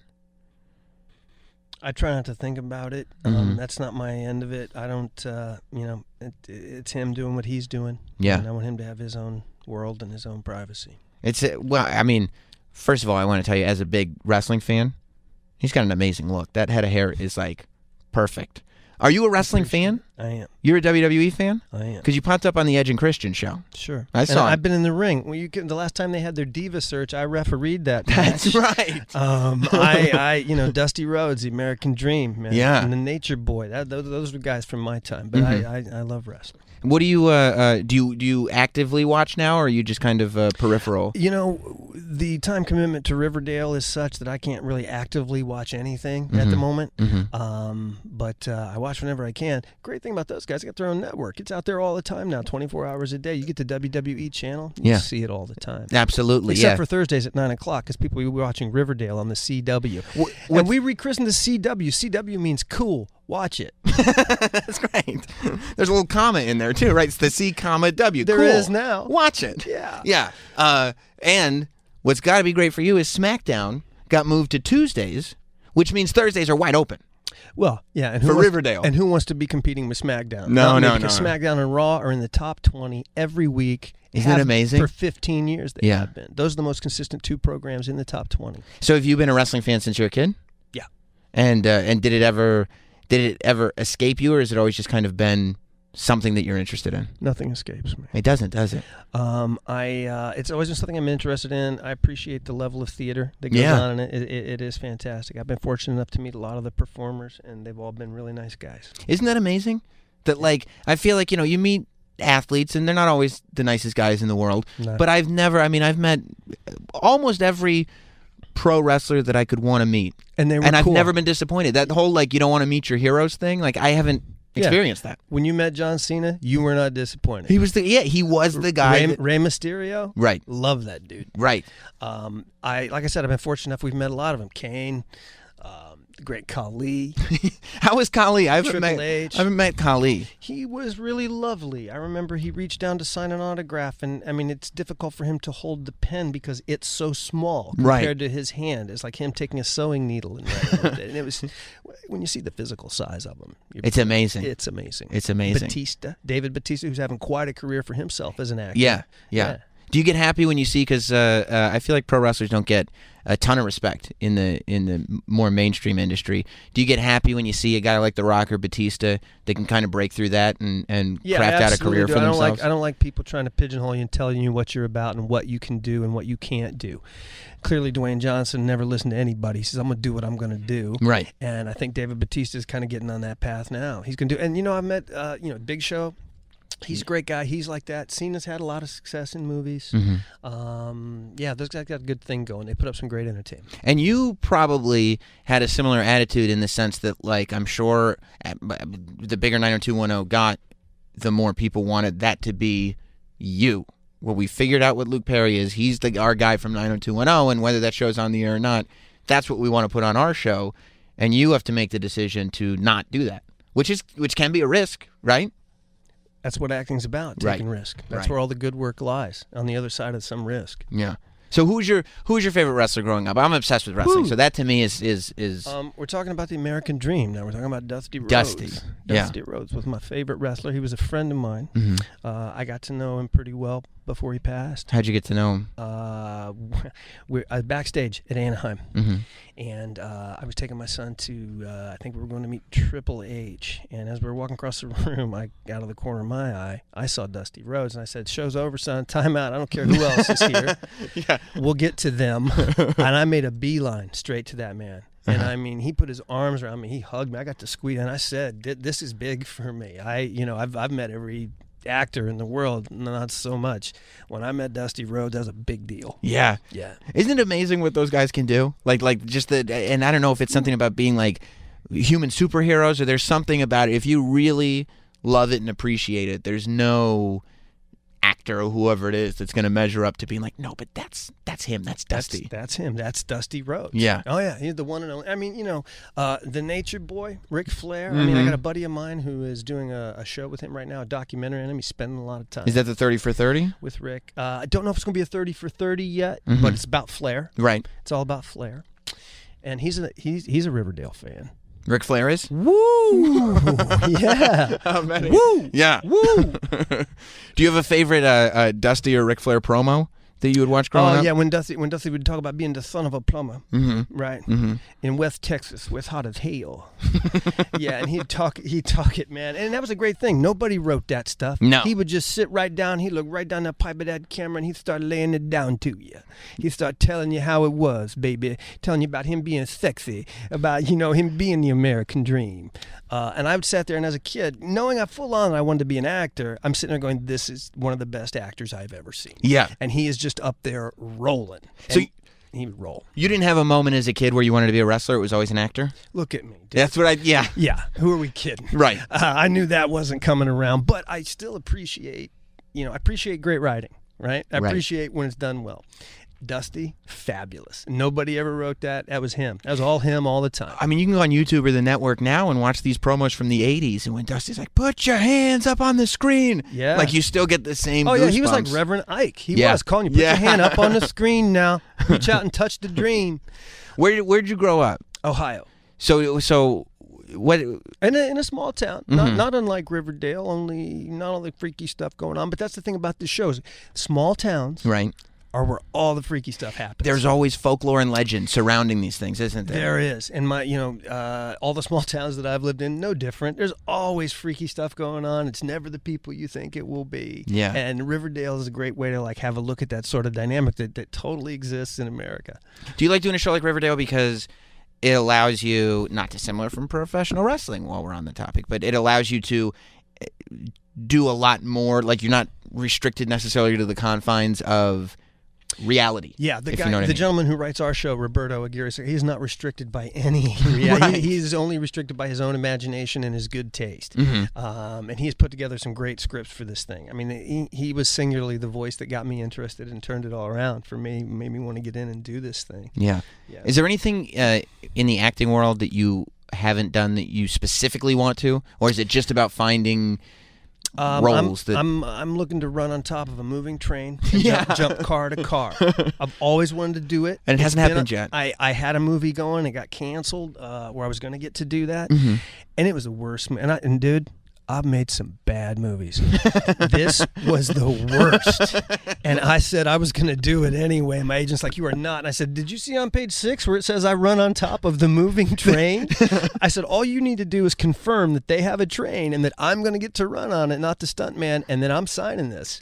I try not to think about it. Mm-hmm. Um, that's not my end of it. I don't, uh, you know, it, it's him doing what he's doing. Yeah. And I want him to have his own world and his own privacy. It's uh, well, I mean, first of all, I want to tell you, as a big wrestling fan, he's got an amazing look. That head of hair is like perfect. Are you a wrestling fan? I am. You're a W W E fan? I am. Because you popped up on the Edge and Christian show. Sure. I And saw it. I've been in the ring. Well, you can, the last time they had their Diva search, I refereed that match. That's right. Um, I, I, you know, Dusty Rhodes, the American Dream, man. Yeah. And the Nature Boy. That, those, those were guys from my time. But Mhm. I, I, I love wrestling. What do you uh, uh, do? You do you actively watch now, or are you just kind of uh, peripheral? You know, the time commitment to Riverdale is such that I can't really actively watch anything at the Mhm. moment. Mhm. Um, but uh, I watch whenever I can. Great thing about those guys, they got their own network. It's out there all the time now, twenty-four hours a day. You get the W W E channel, you Yeah. see it all the time. Absolutely, Except yeah. for Thursdays at nine o'clock, because people will be watching Riverdale on the C W. Wh- and we rechristened the C W. C W means cool. Watch it. That's great. There's a little comma in there too, right? It's the C comma W. There Cool. is now. Watch it. Yeah. Yeah. Uh, and what's got to be great for you is SmackDown got moved to Tuesdays, which means Thursdays are wide open. Well, yeah, and who For wants- Riverdale. and who wants to be competing with SmackDown? No, Not me, no, because no. SmackDown and Raw are in the top twenty every week. Isn't that Have amazing? For fifteen years, they Yeah. have been. Those are the most consistent two programs in the top twenty. So have you been a wrestling fan since you were a kid? Yeah. And uh, and did it ever did it ever escape you, or has it always just kind of been something that you're interested in? Nothing escapes me. It doesn't, does it? Um, I uh, it's always been something I'm interested in. I appreciate the level of theater that goes Yeah. on in it. It, it. It is fantastic. I've been fortunate enough to meet a lot of the performers, and they've all been really nice guys. Isn't that amazing? That, like, I feel like, you know, you meet athletes and they're not always the nicest guys in the world. No. But I've never, I mean, I've met almost every pro wrestler that I could want to meet. And they were And I've cool. never been disappointed. That whole, like, you don't want to meet your heroes thing, like, I haven't Yeah. experienced that. When you met John Cena, you were not disappointed. He was the, yeah, he was the guy. Rey, that- Rey Mysterio, Right. Love that dude. Right. Um, I like I said, I've been fortunate enough. We've met a lot of them. Kane, um, the great Khali. How was Khali? I haven't Triple met. H. I haven't met Khali. He was really lovely. I remember he reached down to sign an autograph, and I mean, it's difficult for him to hold the pen because it's so small compared Right. to his hand. It's like him taking a sewing needle and writing with it. And it was when you see the physical size of him, you're- It's amazing. It's amazing. It's amazing. Batista, David Batista, who's having quite a career for himself as an actor. Yeah, yeah. Yeah. Do you get happy when you see? Because uh, uh, I feel like pro wrestlers don't get a ton of respect in the in the more mainstream industry. Do you get happy when you see a guy like The Rock or Batista that can kind of break through that and, and Yeah, craft I out a absolutely career do. for I don't themselves? like I don't like people trying to pigeonhole you and telling you what you're about and what you can do and what you can't do. Clearly, Dwayne Johnson never listened to anybody. He says, "I'm going to do what I'm going to do." Right. And I think David Batista is kind of getting on that path now. He's going to do. And you know, I've met uh, you know Big Show. He's a great guy. He's like that. Cena's had a lot of success in movies. Mm-hmm. Um, yeah, those guys got a good thing going. They put up some great entertainment. And you probably had a similar attitude in the sense that, like, I'm sure uh, the bigger nine oh two one oh got, the more people wanted that to be you. Well, we figured out what Luke Perry is. He's the our guy from nine oh two one oh, and whether that show's on the air or not, that's what we want to put on our show. And you have to make the decision to not do that, which is which can be a risk, right? That's what acting's about, Right. taking risk. That's Right. where all the good work lies, on the other side of some risk. Yeah. So who's your who's your favorite wrestler growing up? I'm obsessed with wrestling, Woo. so that to me is is is Um, we're talking about the American Dream now. We're talking about Dusty Rhodes. Dusty, yeah. Dusty Rhodes was my favorite wrestler. He was a friend of mine. Mhm. Uh, I got to know him pretty well before he passed. How'd you get to know him? Uh, we're uh, backstage at Anaheim, Mhm. and uh, I was taking my son to. Uh, I think we were going to meet Triple H, and as we were walking across the room, I out of the corner of my eye, I saw Dusty Rhodes, and I said, "Show's over, son. Time out. I don't care who else is here. Yeah. We'll get to them." And I made a beeline straight to that man. And Uh-huh. I mean, he put his arms around me. He hugged me. I got to squeeze, and I said, "This is big for me." I, you know, I've I've met every actor in the world, not so much. When I met Dusty Rhodes, that was a big deal. Yeah. Yeah. Isn't it amazing what those guys can do? Like like just the and I don't know if it's something about being like human superheroes or there's something about it. If you really love it and appreciate it, there's no actor or whoever it is that's going to measure up to being like, no, but that's that's him. That's Dusty. That's, that's him. That's Dusty Rhodes. Yeah. Oh, yeah. He's the one and only. I mean, you know, uh, the Nature Boy, Ric Flair. I mean, I Mhm. got a buddy of mine who is doing a, a show with him right now, a documentary on him. He's spending a lot of time. Is that the thirty for thirty? With Rick. Uh, I don't know if it's going to be a thirty for thirty yet, Mhm. but it's about Flair. Right. It's all about Flair. And he's a he's he's a Riverdale fan. Ric Flair is? Woo! Yeah. How many? Woo! Yeah. Woo! Do you have a favorite uh, uh, Dusty or Ric Flair promo that you would watch growing Oh up? yeah, when Dusty when Dusty would talk about being the son of a plumber, Mhm. right? Mhm. In West Texas, where it's hot as hell. Yeah, and he'd talk he'd talk it, man, and that was a great thing. Nobody wrote that stuff. No. He would just sit right down. He'd look right down that pipe of that camera, and he'd start laying it down to you. He'd start telling you how it was, baby, telling you about him being sexy, about you know him being the American dream. Uh, and I would sat there, and as a kid, knowing I full on I wanted to be an actor, I'm sitting there going, "This is one of the best actors I've ever seen." Yeah. And he is just up there rolling. So And he would roll. You didn't have a moment as a kid where you wanted to be a wrestler? It was always an actor? Look at me. dude. That's what I, yeah. Yeah. Who are we kidding? Right. Uh, I knew that wasn't coming around, but I still appreciate, you know, I appreciate great writing, right? I Right. appreciate when it's done well. Dusty, fabulous. Nobody ever wrote that. That was him. That was all him all the time. I mean, you can go on YouTube or the network now and watch these promos from the eighties, and when Dusty's like, put your hands up on the screen. Yeah. Like, you still get the same Oh, yeah. He was like goosebumps. Reverend Ike. He Yeah. was calling you, put Yeah. your hand up on the screen now. Reach out and touch the dream. Where, where'd you grow up? Ohio. So, so what? In a, in a small town, not, Mhm. not unlike Riverdale, only not all the freaky stuff going on. But that's the thing about this show is small towns Right. are where all the freaky stuff happens. There's always folklore and legend surrounding these things, isn't there? There is. And my, you know, uh, all the small towns that I've lived in, no different. There's always freaky stuff going on. It's never the people you think it will be. Yeah. And Riverdale is a great way to like have a look at that sort of dynamic that, that totally exists in America. Do you like doing a show like Riverdale because it allows you, not dissimilar from professional wrestling while we're on the topic, but it allows you to do a lot more, like you're not restricted necessarily to the confines of reality. Yeah, the if guy, you know what the I mean. gentleman who writes our show, Roberto Aguirre, he's not restricted by any reality. Right. He, he's only restricted by his own imagination and his good taste. Mm-hmm. Um, and he's put together some great scripts for this thing. I mean, he, he was singularly the voice that got me interested and turned it all around for me, made me want to get in and do this thing. Yeah. Yeah. Is there anything uh, in the acting world that you haven't done that you specifically want to, or is it just about finding Um, roles I'm, that? I'm I'm looking to run on top of a moving train and Yeah. jump, jump car to car. I've always wanted to do it, And it It's hasn't been happened a- yet. I, I had a movie going, it got canceled, uh, where I was going to get to do that, Mhm. and it was the worst. mo- And I, and dude, I've made some bad movies. This was the worst. And I said I was going to do it anyway. My agent's like, you are not. And I said, did you see on page six where it says I run on top of the moving train? I said, all you need to do is confirm that they have a train and that I'm going to get to run on it, not the stuntman, and then I'm signing this.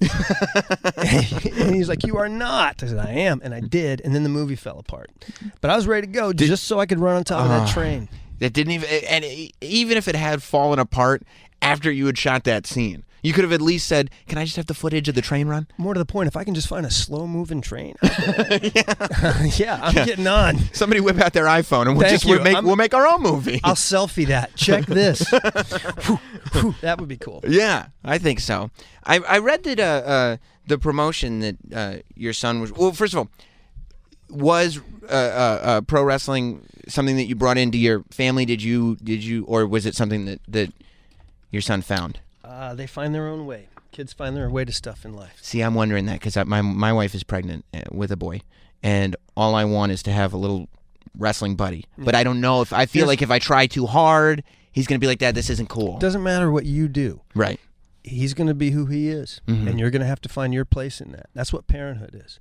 And he's like, you are not. I said, I am. And I did. And then the movie fell apart. But I was ready to go just so I could run on top of that Ah. train. That didn't even, and e- even if it had fallen apart after you had shot that scene, you could have at least said, "Can I just have the footage of the train run?" More to the point, if I can just find a slow-moving train, yeah. yeah, I'm getting on. Somebody whip out their iPhone and we'll Thank just you. we'll make I'm- we'll make our own movie. I'll selfie that. Check this. Whew, whew, that would be cool. Yeah, I think so. I I read that uh, uh, the promotion that uh, your son was. Well, first of all, was uh, uh, uh, pro wrestling something that you brought into your family? Did you did you or was it something that that your son found? Uh, they find their own way. Kids find their way to stuff in life. See, I'm wondering that because my my wife is pregnant uh, with a boy, and all I want is to have a little wrestling buddy. But I don't know if I feel Here's- like if I try too hard, he's gonna be like, "Dad, this isn't cool." Doesn't matter what you do. Right. He's going to be who he is, Mhm. and you're going to have to find your place in that. That's what parenthood is.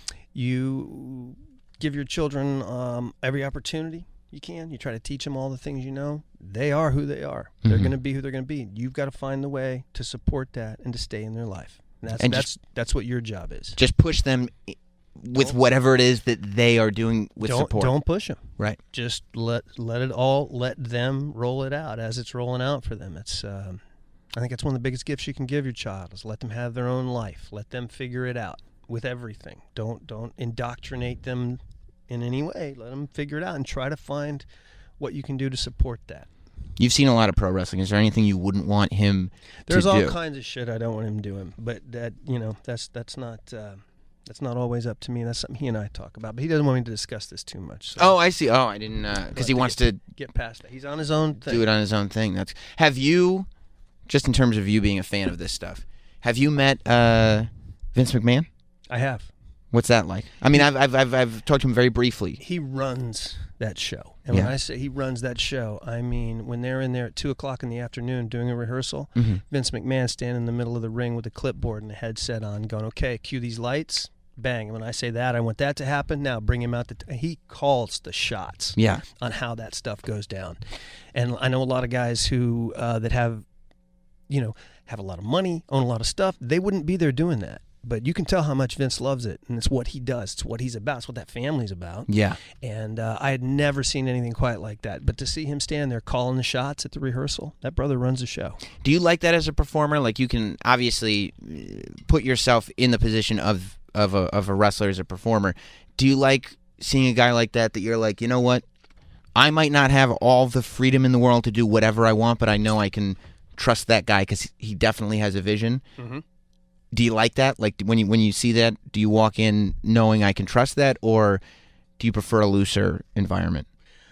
You give your children um, every opportunity you can. You try to teach them all the things you know. They are who they are. They're Mhm. going to be who they're going to be. You've got to find the way to support that and to stay in their life. And that's And that's just- that's what your job is. Just push them i- with Don't- whatever it is that they are doing with don't, support. Don't push them. Right. Just let let it all let them roll it out as it's rolling out for them. It's um, I think it's one of the biggest gifts you can give your child is let them have their own life. Let them figure it out with everything. Don't don't indoctrinate them in any way. Let them figure it out and try to find what you can do to support that. You've seen a lot of pro wrestling. Is there anything you wouldn't want him There's to all do? kinds of shit I don't want him doing, but that you know that's that's not uh, that's not always up to me. That's something he and I talk about. But he doesn't want me to discuss this too much. So Oh, I see. Oh, I didn't I'd because like he to wants get, to get past that. He's on his own thing. do it on his own thing. That's. Have you, just in terms of you being a fan of this stuff, have you met uh, Vince McMahon? I have. What's that like? I mean, I've I've I've, I've talked to him very briefly. He runs that show. And when Yeah. I say he runs that show, I mean when they're in there at two o'clock in the afternoon doing a rehearsal, Mhm. Vince McMahon standing in the middle of the ring with a clipboard and a headset on going, okay, cue these lights, bang. And when I say that, I want that to happen. Now bring him out. The t-. He calls the shots Yeah. on how that stuff goes down. And I know a lot of guys who uh, that have, you know, have a lot of money, own a lot of stuff. They wouldn't be there doing that. But you can tell how much Vince loves it, and it's what he does. It's what he's about. It's what that family's about. Yeah. And uh, I had never seen anything quite like that. But to see him stand there calling the shots at the rehearsal, that brother runs the show. Do you like that as a performer? Like you can obviously uh, put yourself in the position of of a of a wrestler as a performer. Do you like seeing a guy like that that you're like, you know what? I might not have all the freedom in the world to do whatever I want, but I know I can trust that guy because he definitely has a vision. Mm-hmm. Do you like that? Like when you when you see that, do you walk in knowing I can trust that, or do you prefer a looser environment?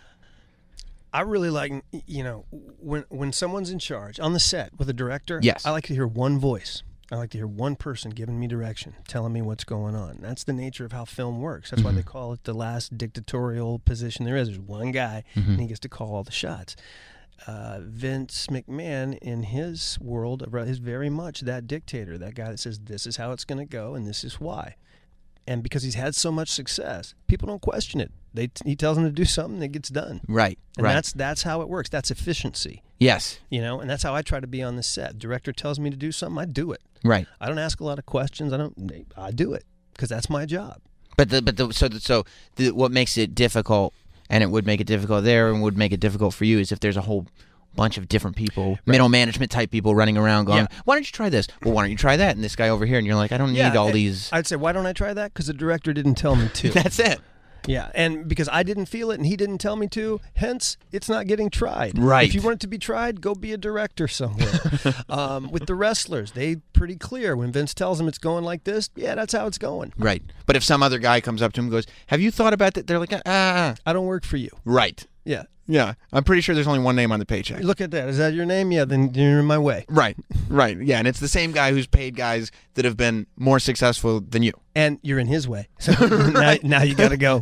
I really like, you know, when when someone's in charge on the set with a director. Yes. I like to hear one voice. I like to hear one person giving me direction, telling me what's going on. That's the nature of how film works. That's why they call it the last dictatorial position there is. There's one guy, and he gets to call all the shots. Uh, Vince McMahon, in his world, is very much that dictator, that guy that says, this is how it's going to go, and this is why. And because he's had so much success, people don't question it. They He tells them to do something, it gets done. Right, And right. that's that's how it works. That's efficiency. Yes. You know, and that's how I try to be on the set. Director tells me to do something, I do it. Right. I don't ask a lot of questions. I don't. I do it because that's my job. But the but the so the, so the, what makes it difficult, and it would make it difficult there, and would make it difficult for you, is if there's a whole bunch of different people, middle management type people running around going, Yeah. why don't you try this? Well, why don't you try that? And this guy over here, and you're like, I don't need Yeah, all I- these. I'd say, why don't I try that? Because the director didn't tell me to. That's it. Yeah, and because I didn't feel it and he didn't tell me to, hence it's not getting tried. Right. If you want it to be tried, go be a director somewhere. um, with the wrestlers, they pretty clear when Vince tells them it's going like this. Yeah, that's how it's going. Right. But if some other guy comes up to him and goes, have you thought about that? They're like, ah. I don't work for you. Right. Yeah. Yeah. I'm pretty sure there's only one name on the paycheck. Look at that. Is that your name? Yeah, then you're in my way. Right. Right. Yeah. And it's the same guy who's paid guys that have been more successful than you. And you're in his way. So now, now you got to go.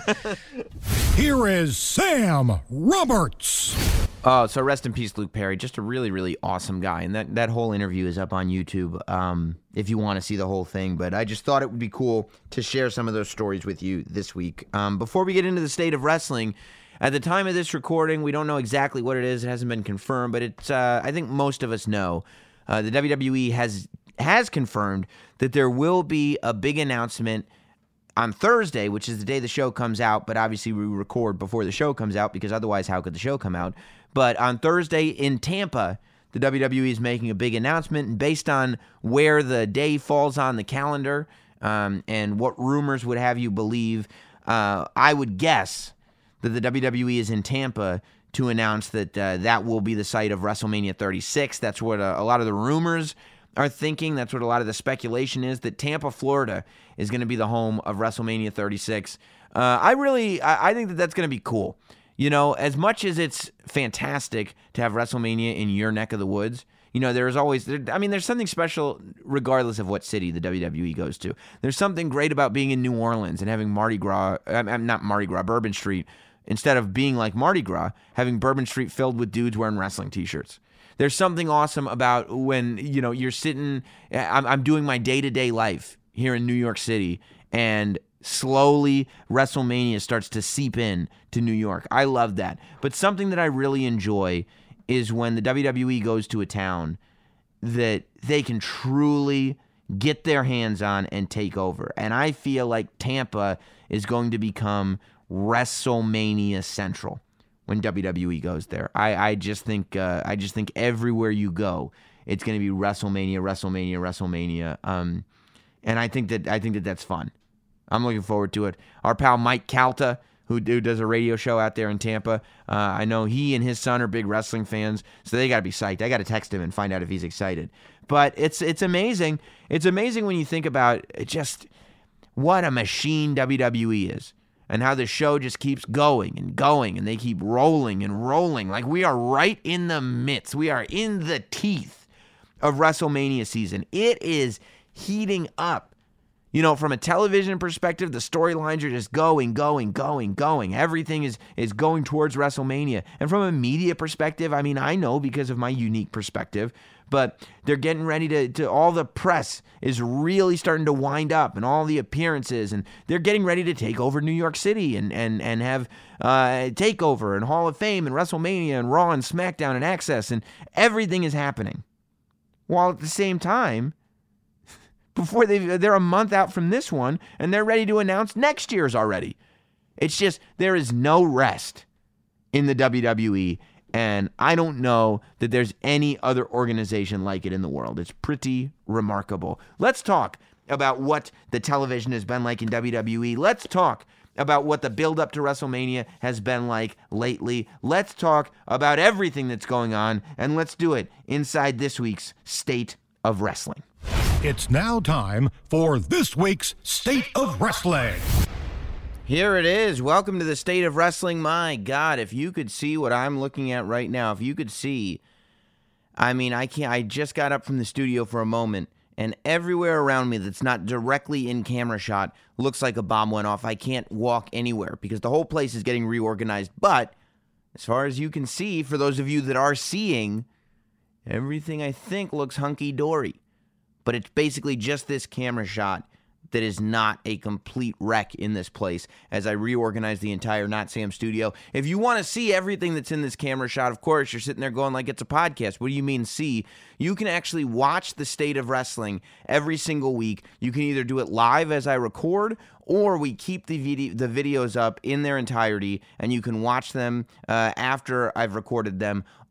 Here is Sam Roberts. Oh, so rest in peace, Luke Perry. Just a really, really awesome guy. And that, that whole interview is up on YouTube um, if you want to see the whole thing. But I just thought it would be cool to share some of those stories with you this week. Um, before we get into the state of wrestling, at the time of this recording, we don't know exactly what it is. It hasn't been confirmed, but it's, uh, I think most of us know. Uh, the W W E has has confirmed that there will be a big announcement on Thursday, which is the day the show comes out, but obviously we record before the show comes out because otherwise how could the show come out? But on Thursday in Tampa, the W W E is making a big announcement, and based on where the day falls on the calendar um, and what rumors would have you believe, uh, I would guess that the W W E is in Tampa to announce that uh, that will be the site of WrestleMania thirty-six. That's what a, a lot of the rumors are thinking. That's what a lot of the speculation is, that Tampa, Florida is going to be the home of WrestleMania thirty-six. Uh, I really, I, I think that that's going to be cool. You know, as much as it's fantastic to have WrestleMania in your neck of the woods, you know, there's always, there, I mean, there's something special regardless of what city the W W E goes to. There's something great about being in New Orleans and having Mardi Gras, I'm not Mardi Gras, Bourbon Street, instead of being like Mardi Gras, having Bourbon Street filled with dudes wearing wrestling t-shirts. There's something awesome about when, you know, you're sitting, I'm, I'm doing my day-to-day life here in New York City, and slowly WrestleMania starts to seep in to New York. I love that. But something that I really enjoy is when the W W E goes to a town that they can truly get their hands on and take over. And I feel like Tampa is going to become WrestleMania Central when W W E goes there. I, I just think uh, I just think everywhere you go, it's going to be WrestleMania, WrestleMania, WrestleMania. Um, and I think that I think that that's fun. I'm looking forward to it. Our pal Mike Calta, who, who does a radio show out there in Tampa, uh, I know he and his son are big wrestling fans, so they got to be psyched. I got to text him and find out if he's excited. But it's it's amazing. It's amazing when you think about just what a machine W W E is, and how the show just keeps going and going, and they keep rolling and rolling. Like, we are right in the midst. We are in the teeth of WrestleMania season. It is heating up. You know, from a television perspective, the storylines are just going, going, going, going. Everything is is going towards WrestleMania. And from a media perspective, I mean, I know because of my unique perspective, but they're getting ready to, to all the press is really starting to wind up, and all the appearances, and they're getting ready to take over New York City and and, and have uh, TakeOver and Hall of Fame and WrestleMania and Raw and SmackDown and Access, and everything is happening. While at the same time, before they they're a month out from this one, and they're ready to announce next year's already. It's just, there is no rest in the W W E, and I don't know that there's any other organization like it in the world. It's pretty remarkable. Let's talk about what the television has been like in W W E. Let's talk about what the build-up to WrestleMania has been like lately. Let's talk about everything that's going on, and let's do it inside this week's State of Wrestling. It's now time for this week's State of Wrestling. Here it is. Welcome to the State of Wrestling. My God, if you could see what I'm looking at right now, if you could see, I mean, I can't. I just got up from the studio for a moment, and everywhere around me that's not directly in camera shot looks like a bomb went off. I can't walk anywhere because the whole place is getting reorganized. But as far as you can see, for those of you that are seeing, everything I think looks hunky-dory. But it's basically just this camera shot that is not a complete wreck in this place as I reorganize the entire Not Sam studio. If you want to see everything that's in this camera shot, of course, you're sitting there going like it's a podcast. What do you mean see? You can actually watch the State of Wrestling every single week. You can either do it live as I record, or we keep the video, the videos up in their entirety, and you can watch them uh, after I've recorded them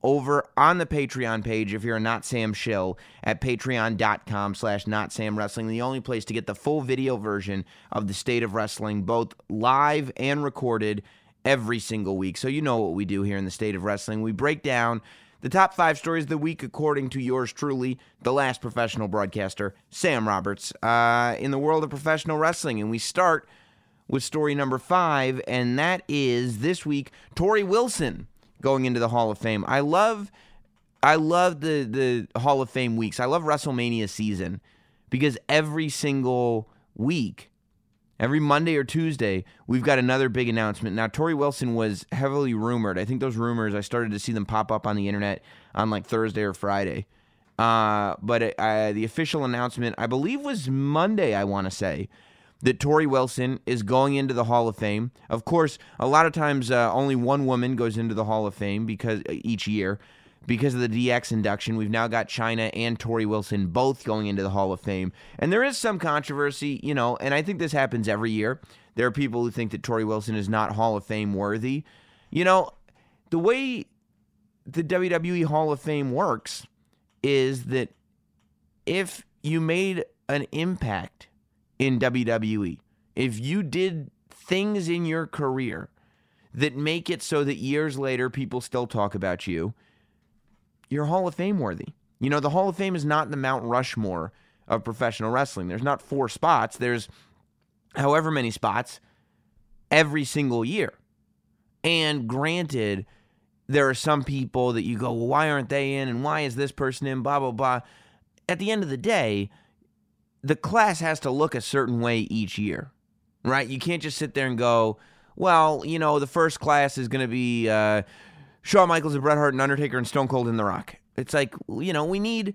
over on the Patreon page if you're a Not Sam shill at patreon.com slash Not Sam Wrestling, the only place to get the full video version of the State of Wrestling, both live and recorded every single week. So you know what we do here in the State of Wrestling. We break down the top five stories of the week according to yours truly, the last professional broadcaster, Sam Roberts, uh, in the world of professional wrestling. And we start with story number five, and that is this week, Torrie Wilson going into the Hall of Fame. I love I love the, the Hall of Fame weeks. I love WrestleMania season because every single week, every Monday or Tuesday, we've got another big announcement. Now, Torrie Wilson was heavily rumored. I think those rumors, I started to see them pop up on the internet on like Thursday or Friday. Uh, but it, uh, the official announcement, I believe, was Monday, I want to say, that Torrie Wilson is going into the Hall of Fame. Of course, a lot of times uh, only one woman goes into the Hall of Fame because uh, each year because of the D X induction. We've now got Chyna and Torrie Wilson both going into the Hall of Fame. And there is some controversy, you know, and I think this happens every year. There are people who think that Torrie Wilson is not Hall of Fame worthy. You know, the way the W W E Hall of Fame works is that if you made an impact in W W E, if you did things in your career that make it so that years later people still talk about you, you're Hall of Fame worthy. You know, the Hall of Fame is not the Mount Rushmore of professional wrestling. There's not four spots. There's however many spots every single year. And granted, there are some people that you go, well, why aren't they in? And why is this person in? Blah, blah, blah. At the end of the day, the class has to look a certain way each year, right? You can't just sit there and go, well, you know, the first class is going to be uh, Shawn Michaels and Bret Hart and Undertaker and Stone Cold and The Rock. It's like, you know, we need,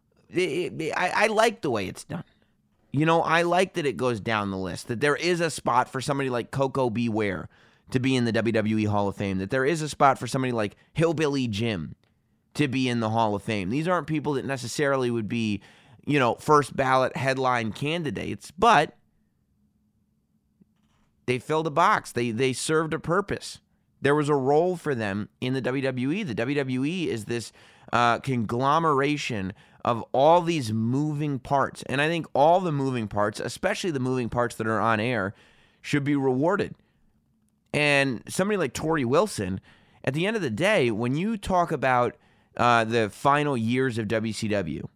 I, I like the way it's done. You know, I like that it goes down the list, that there is a spot for somebody like Coco Beware to be in the W W E Hall of Fame, that there is a spot for somebody like Hillbilly Jim to be in the Hall of Fame. These aren't people that necessarily would be, you know, first ballot headline candidates, but they filled a box. They they served a purpose. There was a role for them in the W W E. The W W E is this uh, conglomeration of all these moving parts. And I think all the moving parts, especially the moving parts that are on air, should be rewarded. And somebody like Torrie Wilson, at the end of the day, when you talk about uh, the final years of W C W,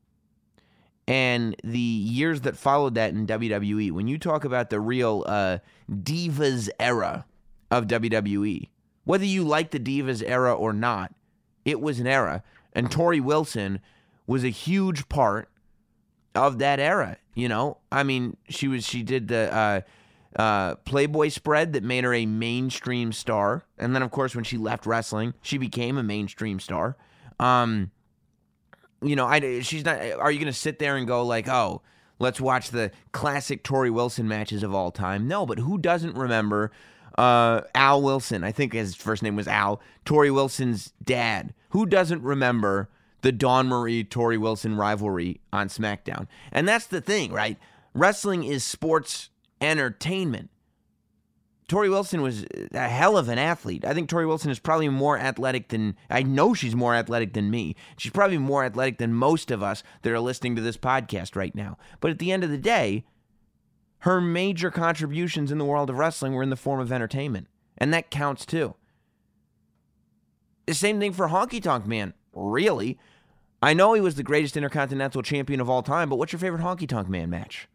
and the years that followed that in W W E, when you talk about the real uh, Divas era of W W E, whether you like the Divas era or not, it was an era. And Torrie Wilson was a huge part of that era. You know, I mean, she was she did the uh, uh, Playboy spread that made her a mainstream star. And then, of course, when she left wrestling, she became a mainstream star. Um... You know, I, she's not. Are you going to sit there and go like, oh, let's watch the classic Torrie Wilson matches of all time? No, but who doesn't remember uh, Al Wilson? I think his first name was Al. Torrie Wilson's dad. Who doesn't remember the Dawn Marie Torrie Wilson rivalry on SmackDown? And that's the thing, right? Wrestling is sports entertainment. Torrie Wilson was a hell of an athlete. I think Torrie Wilson is probably more athletic than, I know she's more athletic than me. She's probably more athletic than most of us that are listening to this podcast right now. But at the end of the day, her major contributions in the world of wrestling were in the form of entertainment. And that counts too. The same thing for Honky Tonk Man, really. I know he was the greatest Intercontinental Champion of all time, but what's your favorite Honky Tonk Man match?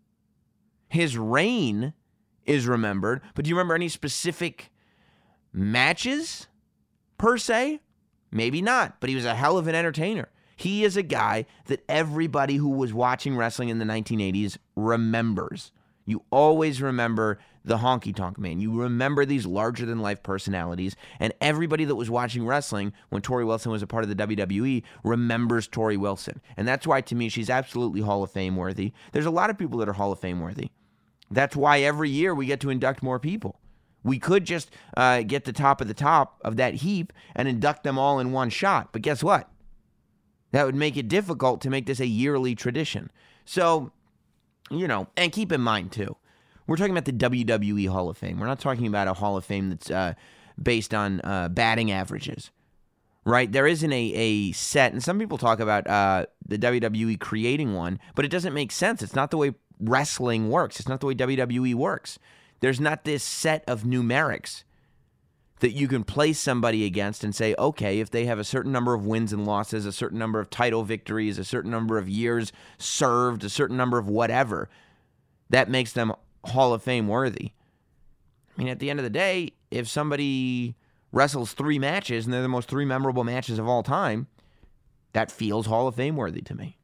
His reign is remembered, but do you remember any specific matches per se? Maybe not, but he was a hell of an entertainer. He is a guy that everybody who was watching wrestling in the nineteen eighties remembers. You always remember the Honky Tonk Man. You remember these larger-than-life personalities, and everybody that was watching wrestling when Torrie Wilson was a part of the W W E remembers Torrie Wilson. And that's why, to me, she's absolutely Hall of Fame worthy. There's a lot of people that are Hall of Fame worthy. That's why every year we get to induct more people. We could just uh, get the top of the top of that heap and induct them all in one shot. But guess what? That would make it difficult to make this a yearly tradition. So, you know, and keep in mind, too, we're talking about the W W E Hall of Fame. We're not talking about a Hall of Fame that's uh, based on uh, batting averages. right? There isn't a, a set, and some people talk about uh, the W W E creating one, but it doesn't make sense. It's not the way wrestling works. It's not the way W W E works. There's not this set of numerics that you can place somebody against and say, okay, if they have a certain number of wins and losses, a certain number of title victories, a certain number of years served, a certain number of whatever, that makes them Hall of Fame worthy. I mean, at the end of the day, if somebody wrestles three matches and they're the most three memorable matches of all time, that feels Hall of Fame worthy to me.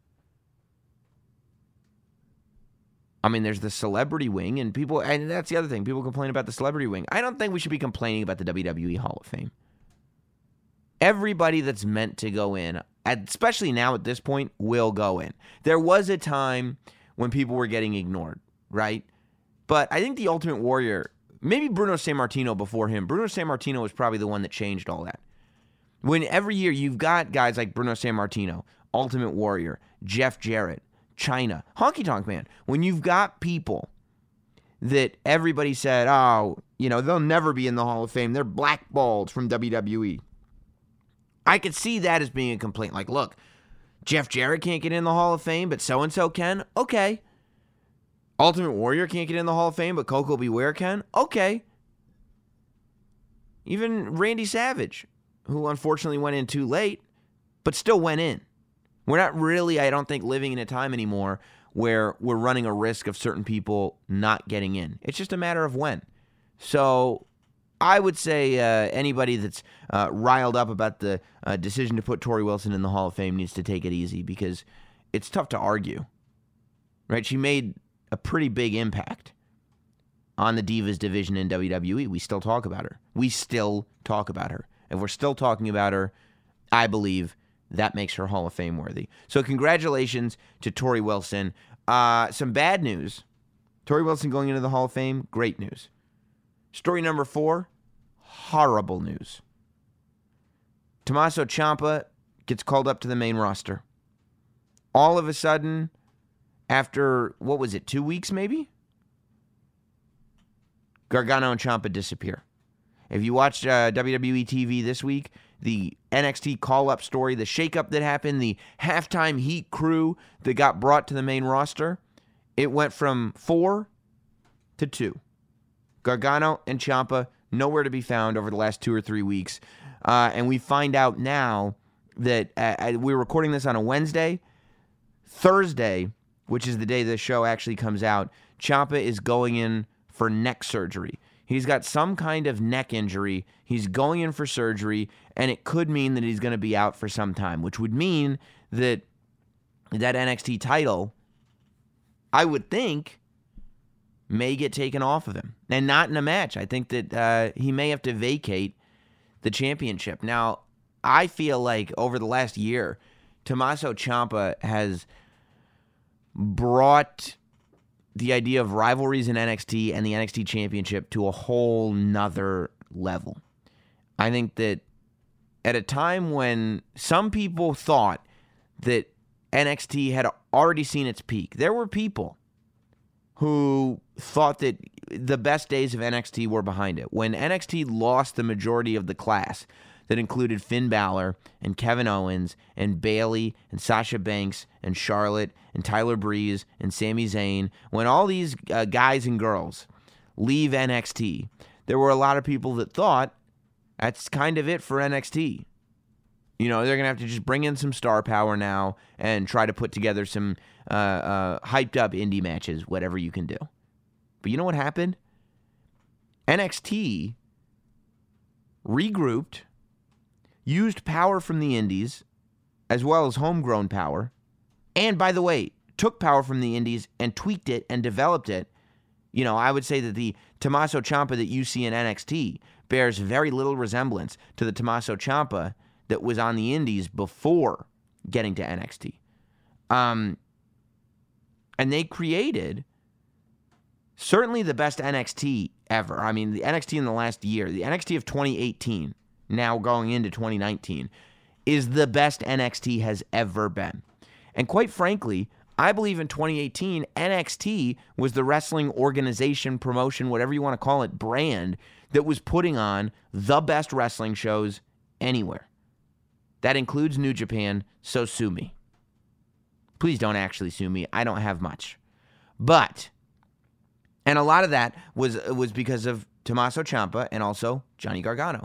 I mean, there's the celebrity wing, and people, and that's the other thing. People complain about the celebrity wing. I don't think we should be complaining about the W W E Hall of Fame. Everybody that's meant to go in, especially now at this point, will go in. There was a time when people were getting ignored, right? But I think the Ultimate Warrior, maybe Bruno Sammartino before him. Bruno Sammartino was probably the one that changed all that. When every year you've got guys like Bruno Sammartino, Ultimate Warrior, Jeff Jarrett, China, Honky Tonk Man, when you've got people that everybody said, oh, you know, they'll never be in the Hall of Fame, they're blackballed from W W E. I could see that as being a complaint. Like, look, Jeff Jarrett can't get in the Hall of Fame, but so-and-so can? Okay. Ultimate Warrior can't get in the Hall of Fame, but Coco Beware can? Okay. Even Randy Savage, who unfortunately went in too late, but still went in. We're not really, I don't think, living in a time anymore where we're running a risk of certain people not getting in. It's just a matter of when. So I would say uh, anybody that's uh, riled up about the uh, decision to put Tori Wilson in the Hall of Fame needs to take it easy, because it's tough to argue. Right? She made a pretty big impact on the Divas division in W W E. We still talk about her. We still talk about her. If we're still talking about her, I believe that makes her Hall of Fame worthy. So congratulations to Tori Wilson. Uh, some bad news. Tori Wilson going into the Hall of Fame, great news. Story number four, horrible news. Tommaso Ciampa gets called up to the main roster. All of a sudden, after, what was it, two weeks maybe? Gargano and Ciampa disappear. If you watched uh, W W E T V this week, the N X T call-up story, the shakeup that happened, the halftime heat crew that got brought to the main roster, it went from four to two. Gargano and Ciampa nowhere to be found over the last two or three weeks. Uh, and we find out now that uh, we're recording this on a Wednesday. Thursday, which is the day the show actually comes out, Ciampa is going in for neck surgery. He's got some kind of neck injury. He's going in for surgery, and it could mean that he's going to be out for some time, which would mean that that N X T title, I would think, may get taken off of him. And not in a match. I think that uh, he may have to vacate the championship. Now, I feel like over the last year, Tommaso Ciampa has brought the idea of rivalries in N X T and the N X T championship to a whole nother level. I think that at a time when some people thought that N X T had already seen its peak, there were people who thought that the best days of N X T were behind it. When N X T lost the majority of the class that included Finn Balor and Kevin Owens and Bayley and Sasha Banks and Charlotte and Tyler Breeze and Sami Zayn, when all these uh, guys and girls leave N X T, there were a lot of people that thought that's kind of it for N X T. You know, they're going to have to just bring in some star power now and try to put together some uh, uh, hyped up indie matches, whatever you can do. But you know what happened? N X T regrouped, used power from the indies, as well as homegrown power, and, by the way, took power from the indies and tweaked it and developed it. You know, I would say that the Tommaso Ciampa that you see in N X T bears very little resemblance to the Tommaso Ciampa that was on the indies before getting to N X T. Um, and they created certainly the best N X T ever. I mean, the N X T in the last year, the N X T of twenty eighteen, now going into twenty nineteen, is the best N X T has ever been. And quite frankly, I believe in twenty eighteen, N X T was the wrestling organization, promotion, whatever you want to call it, brand that was putting on the best wrestling shows anywhere. That includes New Japan, so sue me. Please don't actually sue me. I don't have much. But, and a lot of that was was because of Tommaso Ciampa and also Johnny Gargano.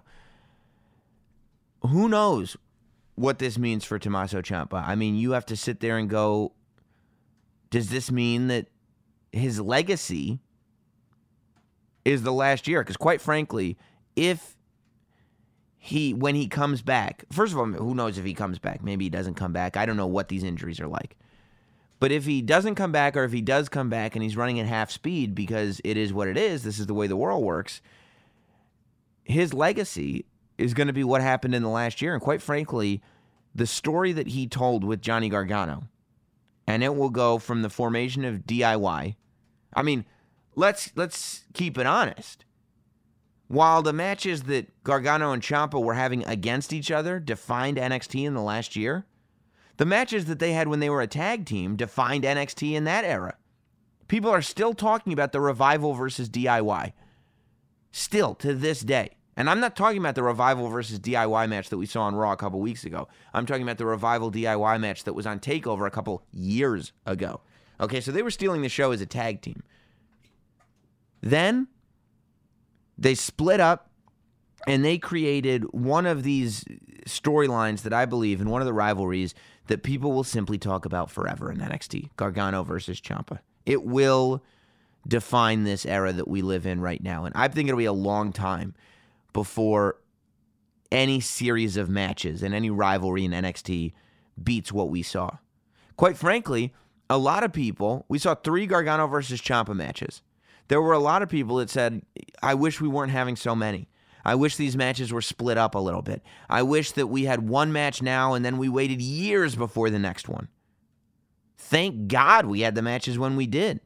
Who knows what this means for Tommaso Ciampa? I mean, you have to sit there and go, does this mean that his legacy is the last year? Because quite frankly, if he, when he comes back, first of all, who knows if he comes back? Maybe he doesn't come back. I don't know what these injuries are like. But if he doesn't come back, or if he does come back and he's running at half speed because it is what it is, this is the way the world works, his legacy is going to be what happened in the last year. And quite frankly, the story that he told with Johnny Gargano, and it will go from the formation of D I Y. I mean, let's let's keep it honest. While the matches that Gargano and Ciampa were having against each other defined N X T in the last year, the matches that they had when they were a tag team defined N X T in that era. People are still talking about the Revival versus D I Y. Still, to this day. And I'm not talking about the Revival versus D I Y match that we saw on Raw a couple weeks ago. I'm talking about the Revival D I Y match that was on TakeOver a couple years ago. Okay, so they were stealing the show as a tag team. Then they split up, and they created one of these storylines that I believe, in one of the rivalries, that people will simply talk about forever in N X T. Gargano versus Ciampa. It will define this era that we live in right now. And I think it'll be a long time before any series of matches and any rivalry in N X T beats what we saw. Quite frankly, a lot of people, we saw three Gargano versus Ciampa matches. There were a lot of people that said, I wish we weren't having so many. I wish these matches were split up a little bit. I wish that we had one match now and then we waited years before the next one. Thank God we had the matches when we did.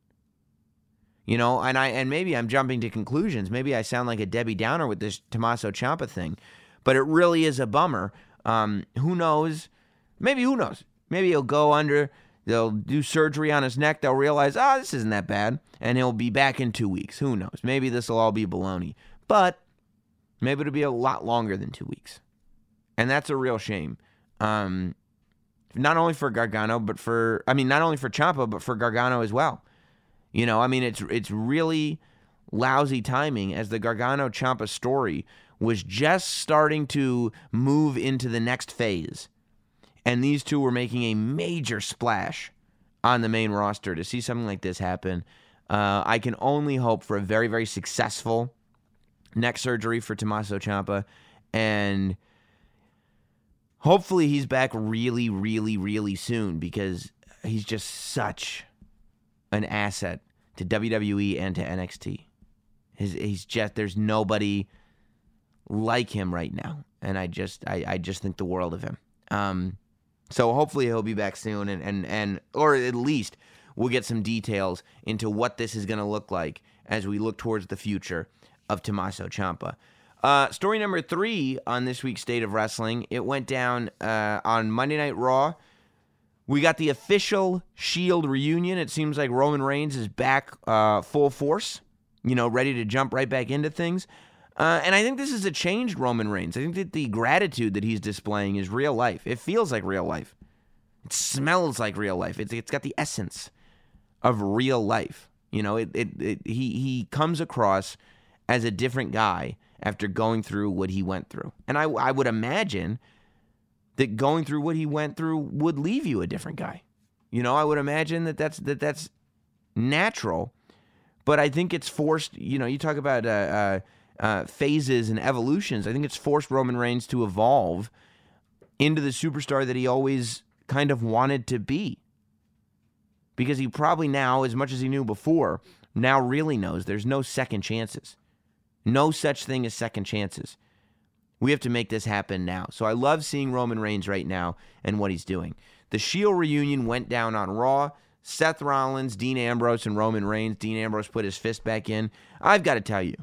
You know, and I and maybe I'm jumping to conclusions. Maybe I sound like a Debbie Downer with this Tommaso Ciampa thing, but it really is a bummer. Um, who knows? Maybe who knows? Maybe he'll go under. They'll do surgery on his neck. They'll realize, ah, oh, this isn't that bad, and he'll be back in two weeks. Who knows? Maybe this will all be baloney, but maybe it'll be a lot longer than two weeks, and that's a real shame. Um, not only for Gargano, but for I mean, not only for Ciampa, but for Gargano as well. You know, I mean, it's it's really lousy timing as the Gargano-Ciampa story was just starting to move into the next phase. And these two were making a major splash on the main roster. To see something like this happen, uh, I can only hope for a very, very successful neck surgery for Tommaso Ciampa. And hopefully he's back really, really, really soon, because he's just such an asset to W W E and to N X T. His, he's just, there's nobody like him right now, and I just, I, I just think the world of him. Um, so hopefully he'll be back soon, and and and or at least we'll get some details into what this is going to look like as we look towards the future of Tommaso Ciampa. Uh, story number three on this week's State of Wrestling. It went down uh, on Monday Night Raw. We got the official Shield reunion. It seems like Roman Reigns is back uh, full force, you know, ready to jump right back into things. Uh, and I think this is a changed Roman Reigns. I think that the gratitude that he's displaying is real life. It feels like real life. It smells like real life. It's it's got the essence of real life. You know, it, it, it he he comes across as a different guy after going through what he went through. And I I would imagine that going through what he went through would leave you a different guy. You know, I would imagine that that's that that's natural, but I think it's forced. You know, you talk about uh, uh, uh, phases and evolutions. I think it's forced Roman Reigns to evolve into the superstar that he always kind of wanted to be. Because he probably now, as much as he knew before, now really knows there's no second chances. No such thing as second chances. We have to make this happen now. So I love seeing Roman Reigns right now and what he's doing. The Shield reunion went down on Raw. Seth Rollins, Dean Ambrose, and Roman Reigns. Dean Ambrose put his fist back in. I've got to tell you,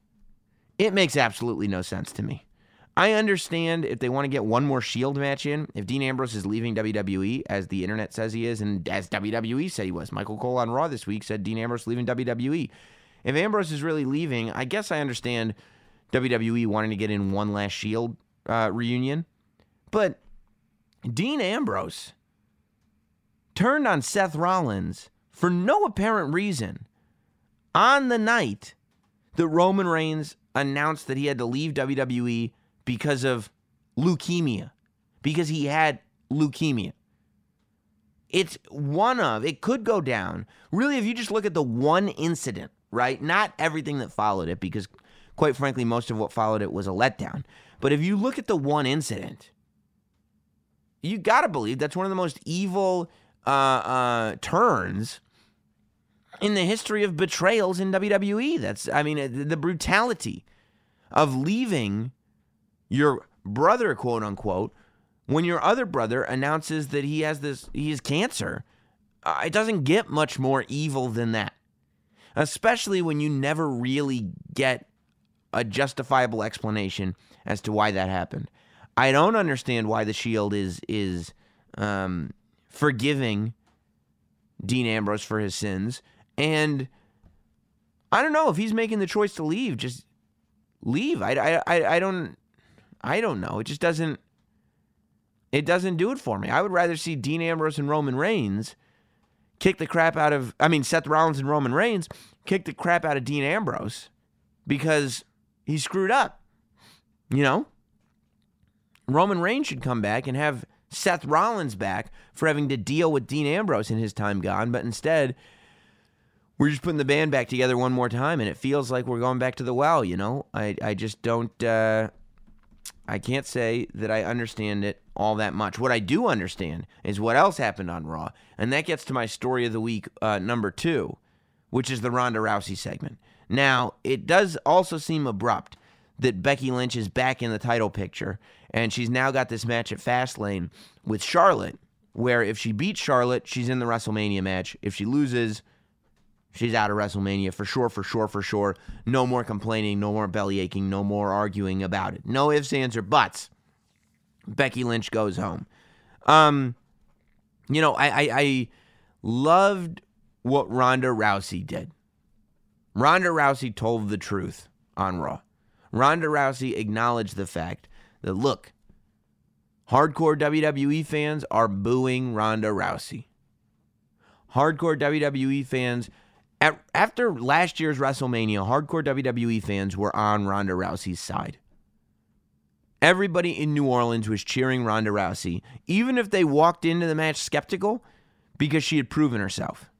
it makes absolutely no sense to me. I understand if they want to get one more Shield match in, if Dean Ambrose is leaving W W E, as the internet says he is, and as W W E said he was. Michael Cole on Raw this week said Dean Ambrose leaving W W E. If Ambrose is really leaving, I guess I understand W W E wanting to get in one last Shield uh, reunion. But Dean Ambrose turned on Seth Rollins for no apparent reason on the night that Roman Reigns announced that he had to leave W W E because of leukemia, because he had leukemia. It's one of, it could go down. Really, if you just look at the one incident, right? Not everything that followed it, because quite frankly, most of what followed it was a letdown. But if you look at the one incident, you got to believe that's one of the most evil uh, uh, turns in the history of betrayals in W W E. That's, I mean, the brutality of leaving your brother, quote unquote, when your other brother announces that he has this, he has cancer. Uh, it doesn't get much more evil than that, especially when you never really get a justifiable explanation as to why that happened. I don't understand why the Shield is is um, forgiving Dean Ambrose for his sins, and I don't know if he's making the choice to leave. Just leave. I, I, I don't I don't know. It just doesn't. It doesn't do it for me. I would rather see Dean Ambrose and Roman Reigns kick the crap out of, I mean, Seth Rollins and Roman Reigns kick the crap out of Dean Ambrose because he screwed up. You know? Roman Reigns should come back and have Seth Rollins back for having to deal with Dean Ambrose in his time gone, but instead, we're just putting the band back together one more time, and it feels like we're going back to the well, you know? I, I just don't, uh, I can't say that I understand it all that much. What I do understand is what else happened on Raw, and that gets to my story of the week, uh, number two, which is the Ronda Rousey segment. Now, it does also seem abrupt that Becky Lynch is back in the title picture, and she's now got this match at Fastlane with Charlotte, where if she beats Charlotte, she's in the WrestleMania match. If she loses, she's out of WrestleMania for sure, for sure, for sure. No more complaining, no more belly aching, no more arguing about it. No ifs, ands, or buts. Becky Lynch goes home. Um, you know, I, I, I loved what Ronda Rousey did. Ronda Rousey told the truth on Raw. Ronda Rousey acknowledged the fact that, look, hardcore W W E fans are booing Ronda Rousey. Hardcore W W E fans, at, after last year's WrestleMania, hardcore W W E fans were on Ronda Rousey's side. Everybody in New Orleans was cheering Ronda Rousey, even if they walked into the match skeptical, because she had proven herself.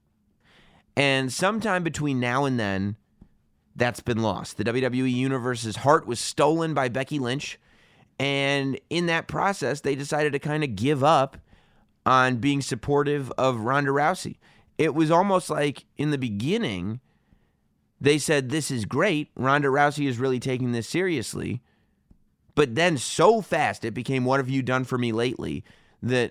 And sometime between now and then, that's been lost. The W W E Universe's heart was stolen by Becky Lynch, and in that process, they decided to kind of give up on being supportive of Ronda Rousey. It was almost like in the beginning, they said, this is great, Ronda Rousey is really taking this seriously. But then so fast it became, what have you done for me lately, that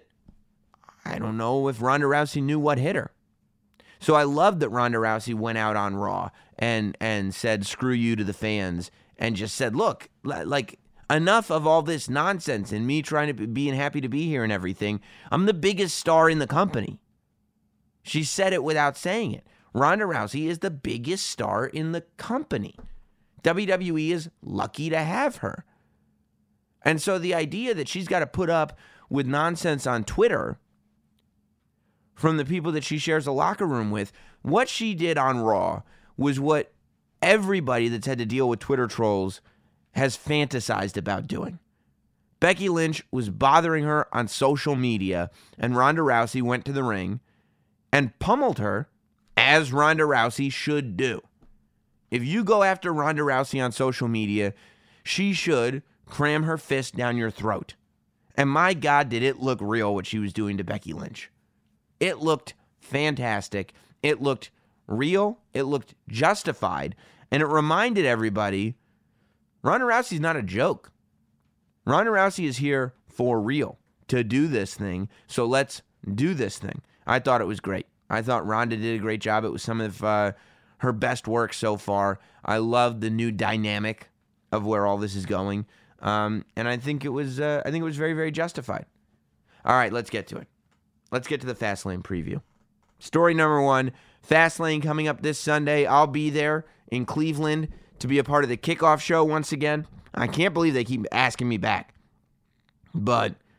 I don't know if Ronda Rousey knew what hit her. So I love that Ronda Rousey went out on Raw and and said, screw you to the fans, and just said, look, like, enough of all this nonsense and me trying to be being happy to be here and everything. I'm the biggest star in the company. She said it without saying it. Ronda Rousey is the biggest star in the company. W W E is lucky to have her. And so the idea that she's got to put up with nonsense on Twitter from the people that she shares a locker room with, what she did on Raw was what everybody that's had to deal with Twitter trolls has fantasized about doing. Becky Lynch was bothering her on social media, and Ronda Rousey went to the ring and pummeled her, as Ronda Rousey should do. If you go after Ronda Rousey on social media, she should cram her fist down your throat. And my God, did it look real what she was doing to Becky Lynch. It looked fantastic. It looked real. It looked justified. And it reminded everybody, Ronda Rousey's not a joke. Ronda Rousey is here for real to do this thing. So let's do this thing. I thought it was great. I thought Ronda did a great job. It was some of uh, her best work so far. I loved the new dynamic of where all this is going. Um, and I think it was uh, I think it was very, very justified. All right, let's get to it. Let's get to the Fastlane preview. Story number one, Fastlane coming up this Sunday. I'll be there in Cleveland to be a part of the kickoff show once again. I can't believe they keep asking me back. But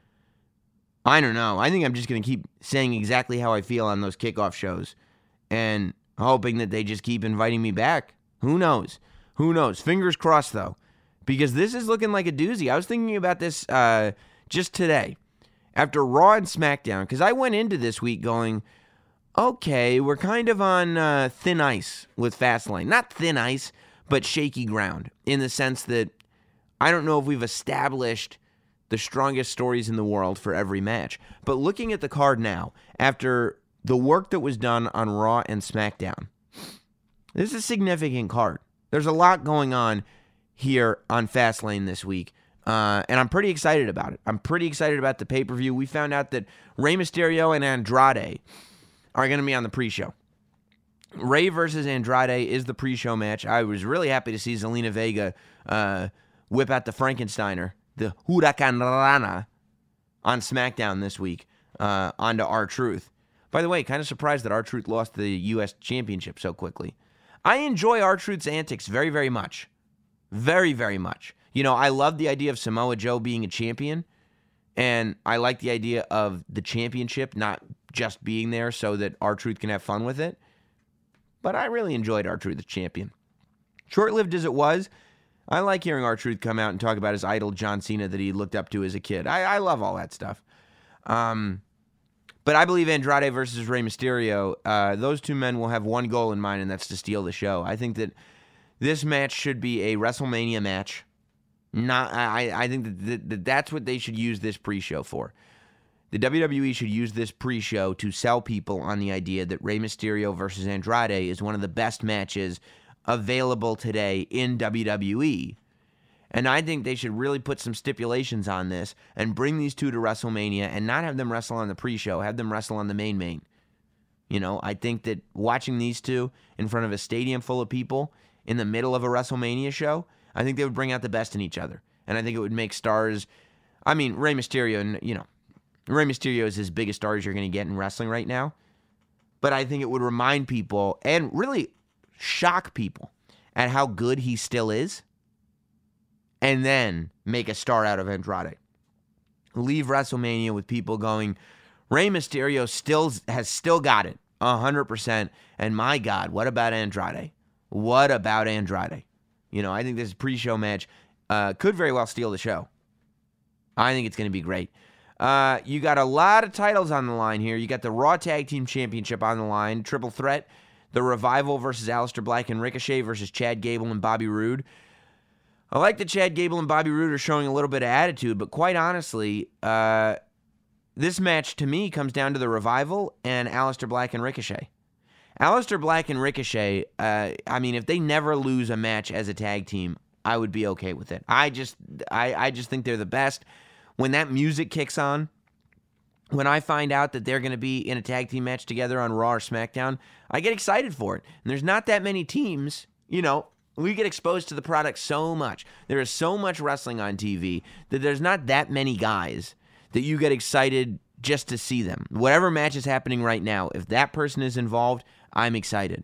I don't know. I think I'm just going to keep saying exactly how I feel on those kickoff shows and hoping that they just keep inviting me back. Who knows? Who knows? Fingers crossed, though, because this is looking like a doozy. I was thinking about this uh, just today after Raw and SmackDown, because I went into this week going, okay, we're kind of on uh, thin ice with Fastlane. Not thin ice, but shaky ground in the sense that I don't know if we've established the strongest stories in the world for every match. But looking at the card now, after the work that was done on Raw and SmackDown, this is a significant card. There's a lot going on here on Fastlane this week, uh, and I'm pretty excited about it. I'm pretty excited about the pay-per-view. We found out that Rey Mysterio and Andrade are going to be on the pre-show. Rey versus Andrade is the pre-show match. I was really happy to see Zelina Vega uh, whip out the Frankensteiner, the Huracan Rana, on SmackDown this week uh, onto R-Truth. By the way, kind of surprised that R-Truth lost the U S Championship so quickly. I enjoy R-Truth's antics very, very much. Very, very much. You know, I love the idea of Samoa Joe being a champion, and I like the idea of the championship not just being there so that R-Truth can have fun with it. But I really enjoyed R-Truth as champion. Short-lived as it was, I like hearing R-Truth come out and talk about his idol, John Cena, that he looked up to as a kid. I, I love all that stuff. Um, but I believe Andrade versus Rey Mysterio, uh, those two men will have one goal in mind, and that's to steal the show. I think that this match should be a WrestleMania match. Not, I, I think that, that, that that's what they should use this pre-show for. The W W E should use this pre-show to sell people on the idea that Rey Mysterio versus Andrade is one of the best matches available today in W W E. And I think they should really put some stipulations on this and bring these two to WrestleMania and not have them wrestle on the pre-show, have them wrestle on the main main. You know, I think that watching these two in front of a stadium full of people in the middle of a WrestleMania show, I think they would bring out the best in each other. And I think it would make stars, I mean, Rey Mysterio, you know, Rey Mysterio is as big a star as you're going to get in wrestling right now. But I think it would remind people and really shock people at how good he still is, and then make a star out of Andrade. Leave WrestleMania with people going, Rey Mysterio still has still got it, one hundred percent, and my God, what about Andrade? What about Andrade? You know, I think this pre-show match uh, could very well steal the show. I think it's going to be great. Uh, you got a lot of titles on the line here. You got the Raw Tag Team Championship on the line, triple threat. The Revival versus Aleister Black and Ricochet versus Chad Gable and Bobby Roode. I like that Chad Gable and Bobby Roode are showing a little bit of attitude, but quite honestly, uh, this match to me comes down to the Revival and Aleister Black and Ricochet. Aleister Black and Ricochet, uh, I mean, if they never lose a match as a tag team, I would be okay with it. I just, I, I just think they're the best. When that music kicks on, when I find out that they're going to be in a tag team match together on Raw or SmackDown, I get excited for it. And there's not that many teams, you know, we get exposed to the product so much. There is so much wrestling on T V that there's not that many guys that you get excited just to see them. Whatever match is happening right now, if that person is involved, I'm excited.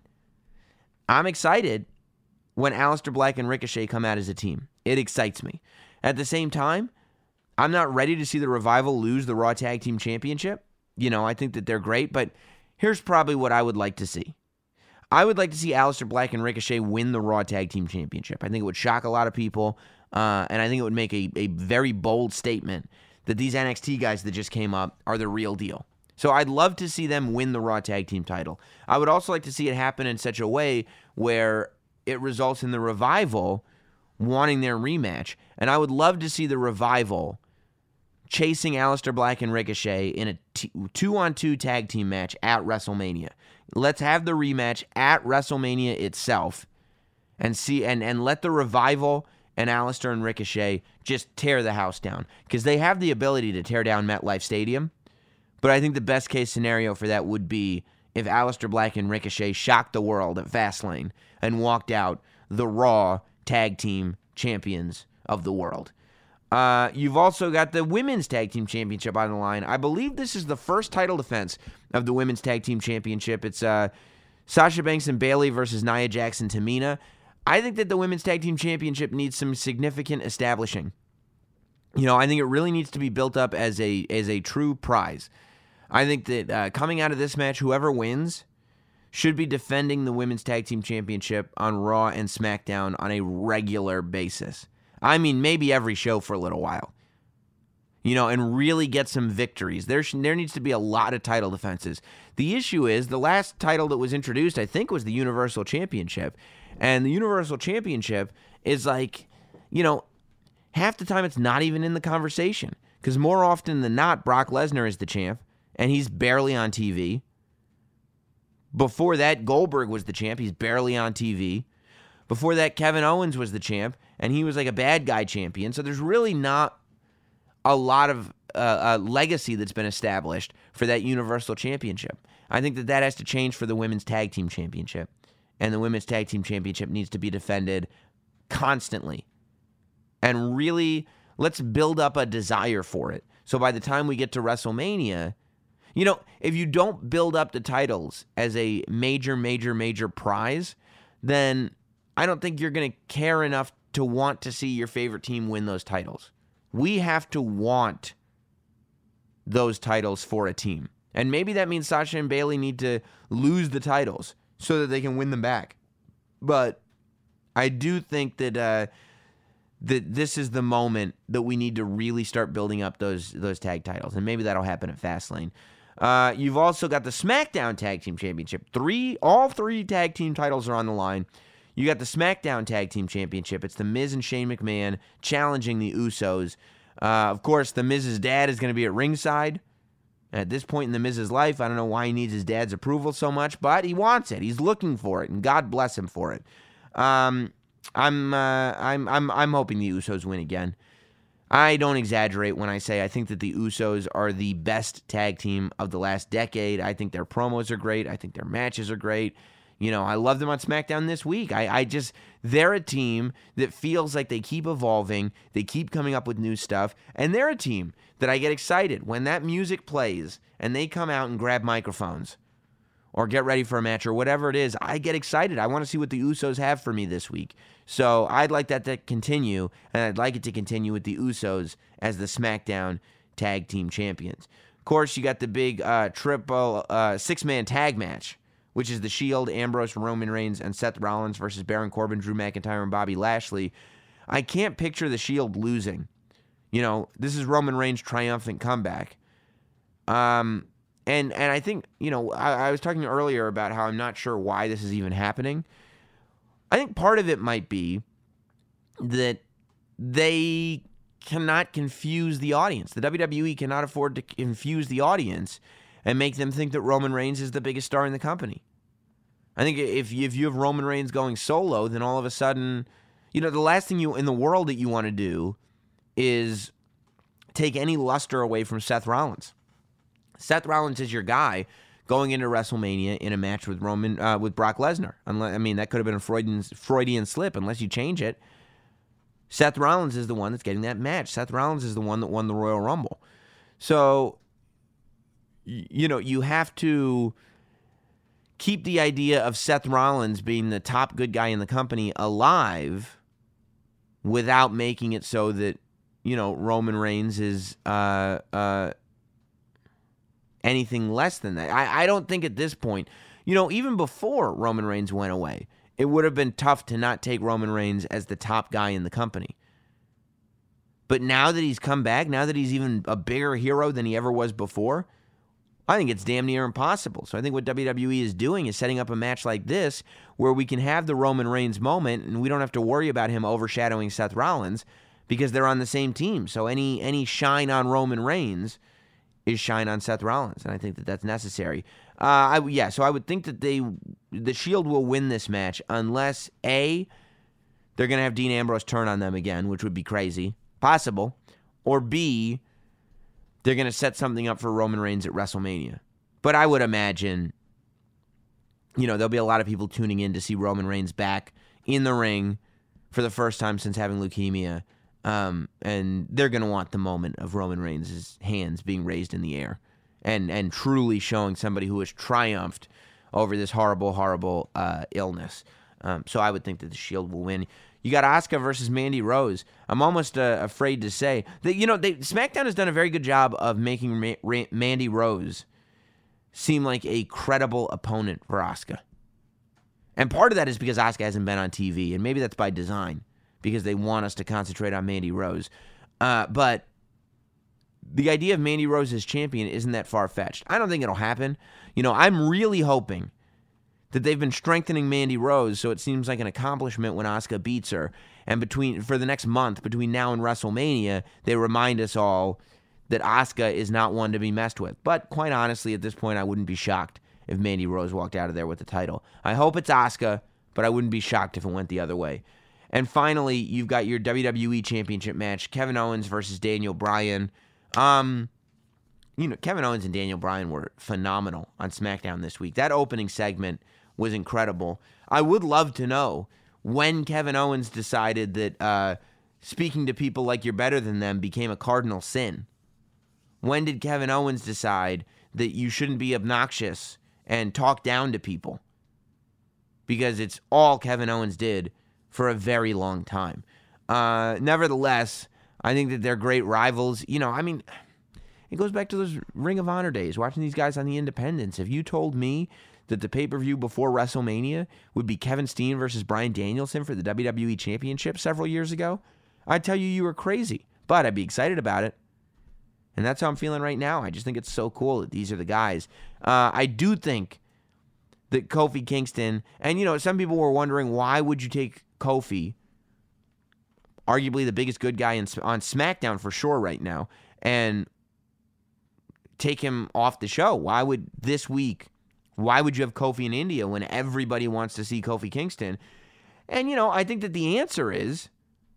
I'm excited when Aleister Black and Ricochet come out as a team. It excites me. At the same time, I'm not ready to see the Revival lose the Raw Tag Team Championship. You know, I think that they're great, but here's probably what I would like to see. I would like to see Aleister Black and Ricochet win the Raw Tag Team Championship. I think it would shock a lot of people, uh, and I think it would make a, a very bold statement that these N X T guys that just came up are the real deal. So I'd love to see them win the Raw Tag Team title. I would also like to see it happen in such a way where it results in the Revival wanting their rematch, and I would love to see the Revival chasing Aleister Black and Ricochet in a t- two-on-two tag team match at WrestleMania. Let's have the rematch at WrestleMania itself and see and, and let the Revival and Aleister and Ricochet just tear the house down, because they have the ability to tear down MetLife Stadium. But I think the best case scenario for that would be if Aleister Black and Ricochet shocked the world at Fastlane and walked out the Raw Tag Team Champions of the world. Uh, you've also got the Women's Tag Team Championship on the line. I believe this is the first title defense of the Women's Tag Team Championship. It's uh, Sasha Banks and Bayley versus Nia Jax and Tamina. I think that the Women's Tag Team Championship needs some significant establishing. You know, I think it really needs to be built up as a as a true prize. I think that uh, coming out of this match, whoever wins should be defending the Women's Tag Team Championship on Raw and SmackDown on a regular basis. I mean, maybe every show for a little while. You know, and really get some victories. There, sh- there needs to be a lot of title defenses. The issue is the last title that was introduced, I think, was the Universal Championship. And the Universal Championship is like, you know, half the time it's not even in the conversation. Because more often than not, Brock Lesnar is the champ, and he's barely on T V. Before that, Goldberg was the champ. He's barely on T V. Before that, Kevin Owens was the champ, and he was like a bad guy champion. So there's really not a lot of uh, uh, legacy that's been established for that Universal Championship. I think that that has to change for the Women's Tag Team Championship. And the Women's Tag Team Championship needs to be defended constantly. And really, let's build up a desire for it. So by the time we get to WrestleMania, you know, if you don't build up the titles as a major, major, major prize, then I don't think you're going to care enough to want to see your favorite team win those titles. We have to want those titles for a team. And maybe that means Sasha and Bayley need to lose the titles so that they can win them back. But I do think that uh, that this is the moment that we need to really start building up those those tag titles. And maybe that'll happen at Fastlane. Uh, you've also got the SmackDown Tag Team Championship. Three, all three tag team titles are on the line. You got the SmackDown Tag Team Championship. It's The Miz and Shane McMahon challenging the Usos. Uh, of course, The Miz's dad is going to be at ringside. At this point in The Miz's life, I don't know why he needs his dad's approval so much, but he wants it. He's looking for it, and God bless him for it. Um, I'm, uh, I'm, I'm, I'm hoping the Usos win again. I don't exaggerate when I say I think that the Usos are the best tag team of the last decade. I think their promos are great. I think their matches are great. You know, I love them on SmackDown this week. I, I just, they're a team that feels like they keep evolving. They keep coming up with new stuff. And they're a team that I get excited when that music plays and they come out and grab microphones or get ready for a match or whatever it is. I get excited. I want to see what the Usos have for me this week. So I'd like that to continue, and I'd like it to continue with the Usos as the SmackDown Tag Team Champions. Of course, you got the big uh, triple uh, six-man tag match, which is the Shield, Ambrose, Roman Reigns, and Seth Rollins versus Baron Corbin, Drew McIntyre, and Bobby Lashley. I can't picture the Shield losing. You know, this is Roman Reigns' triumphant comeback. Um, and and I think, you know, I, I was talking earlier about how I'm not sure why this is even happening. I think part of it might be that they cannot confuse the audience. The W W E cannot afford to confuse the audience and make them think that Roman Reigns is the biggest star in the company. I think if you, if you have Roman Reigns going solo, then all of a sudden, you know, the last thing you in the world that you want to do is take any luster away from Seth Rollins. Seth Rollins is your guy going into WrestleMania in a match with Roman uh, with Brock Lesnar. Unless, I mean, that could have been a Freudian Freudian slip unless you change it. Seth Rollins is the one that's getting that match. Seth Rollins is the one that won the Royal Rumble. So, you know, you have to keep the idea of Seth Rollins being the top good guy in the company alive without making it so that, you know, Roman Reigns is uh, uh, anything less than that. I, I don't think at this point, you know, even before Roman Reigns went away, it would have been tough to not take Roman Reigns as the top guy in the company. But now that he's come back, now that he's even a bigger hero than he ever was before, I think it's damn near impossible. So I think what W W E is doing is setting up a match like this where we can have the Roman Reigns moment and we don't have to worry about him overshadowing Seth Rollins because they're on the same team. So any any shine on Roman Reigns is shine on Seth Rollins, and I think that that's necessary. Uh, I, yeah, so I would think that they the Shield will win this match unless, A, they're going to have Dean Ambrose turn on them again, which would be crazy. Possible. Or B, they're going to set something up for Roman Reigns at WrestleMania. But I would imagine, you know, there'll be a lot of people tuning in to see Roman Reigns back in the ring for the first time since having leukemia. Um, and they're going to want the moment of Roman Reigns' hands being raised in the air and, and truly showing somebody who has triumphed over this horrible, horrible uh, illness. Um, so I would think that the Shield will win. You got Asuka versus Mandy Rose. I'm almost uh, afraid to say that, you know, they, SmackDown has done a very good job of making Ma- Ra- Mandy Rose seem like a credible opponent for Asuka. And part of that is because Asuka hasn't been on T V, and maybe that's by design, because they want us to concentrate on Mandy Rose. Uh, but the idea of Mandy Rose as champion isn't that far-fetched. I don't think it'll happen. You know, I'm really hoping that they've been strengthening Mandy Rose so it seems like an accomplishment when Asuka beats her. And between for the next month, between now and WrestleMania, they remind us all that Asuka is not one to be messed with. But quite honestly, at this point, I wouldn't be shocked if Mandy Rose walked out of there with the title. I hope it's Asuka, but I wouldn't be shocked if it went the other way. And finally, you've got your W W E Championship match, Kevin Owens versus Daniel Bryan. Um... You know, Kevin Owens and Daniel Bryan were phenomenal on SmackDown this week. That opening segment was incredible. I would love to know when Kevin Owens decided that uh, speaking to people like you're better than them became a cardinal sin. When did Kevin Owens decide that you shouldn't be obnoxious and talk down to people? Because it's all Kevin Owens did for a very long time. Uh, nevertheless, I think that they're great rivals. You know, I mean, it goes back to those Ring of Honor days, watching these guys on the independents. If you told me that the pay-per-view before WrestleMania would be Kevin Steen versus Bryan Danielson for the W W E Championship several years ago, I'd tell you you were crazy. But I'd be excited about it. And that's how I'm feeling right now. I just think it's so cool that these are the guys. Uh, I do think that Kofi Kingston, and, you know, some people were wondering, why would you take Kofi, arguably the biggest good guy in, on SmackDown for sure right now, and take him off the show? Why would this week, why would you have Kofi in India when everybody wants to see Kofi Kingston? And, you know, I think that the answer is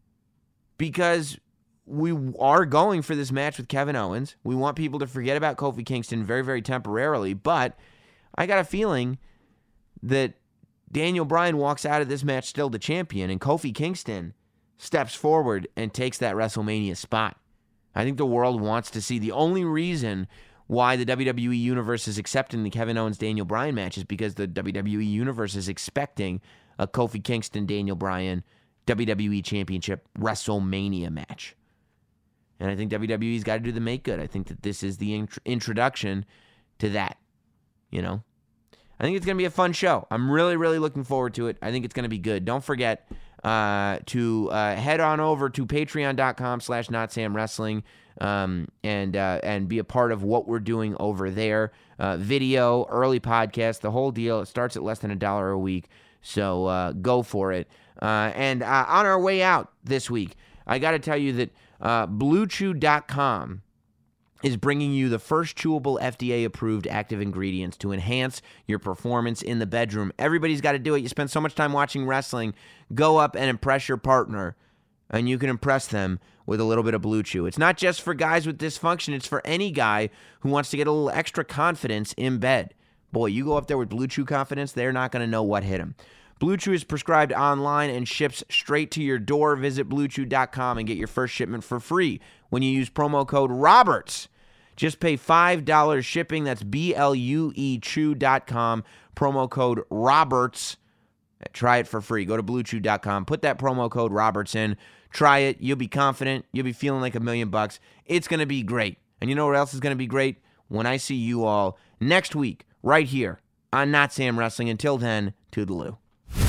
because we are going for this match with Kevin Owens. We want people to forget about Kofi Kingston very, very temporarily. But I got a feeling that Daniel Bryan walks out of this match still the champion, and Kofi Kingston steps forward and takes that WrestleMania spot. I think the world wants to see. The only reason why the W W E Universe is accepting the Kevin Owens-Daniel Bryan match is because the W W E Universe is expecting a Kofi Kingston-Daniel Bryan W W E Championship WrestleMania match. And I think W W E's got to do the make good. I think that this is the int- introduction to that, you know. I think it's going to be a fun show. I'm really, really looking forward to it. I think it's going to be good. Don't forget uh, to uh, head on over to patreon.com slash notsamwrestling um, and uh, and be a part of what we're doing over there. Uh, video, early podcast, the whole deal. It starts at less than a dollar a week, so uh, go for it. Uh, and uh, on our way out this week, I got to tell you that uh, blue chew dot com is bringing you the first chewable F D A-approved active ingredients to enhance your performance in the bedroom. Everybody's got to do it. You spend so much time watching wrestling. Go up and impress your partner, and you can impress them with a little bit of Blue Chew. It's not just for guys with dysfunction. It's for any guy who wants to get a little extra confidence in bed. Boy, you go up there with Blue Chew confidence, they're not going to know what hit them. Blue Chew is prescribed online and ships straight to your door. Visit blue chew dot com and get your first shipment for free when you use promo code Roberts. Just pay five dollars shipping. That's B L U E chew dot com. Promo code Roberts. Try it for free. Go to blue chew dot com. Put that promo code Roberts in. Try it. You'll be confident. You'll be feeling like a million bucks. It's going to be great. And you know what else is going to be great? When I see you all next week right here on Not Sam Wrestling. Until then, toodaloo.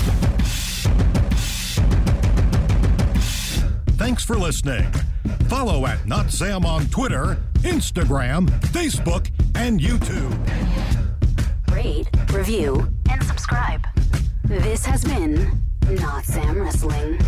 Thanks for listening. Follow at Not Sam on Twitter, Instagram, Facebook, and YouTube. Rate, review, and subscribe. This has been Not Sam Wrestling.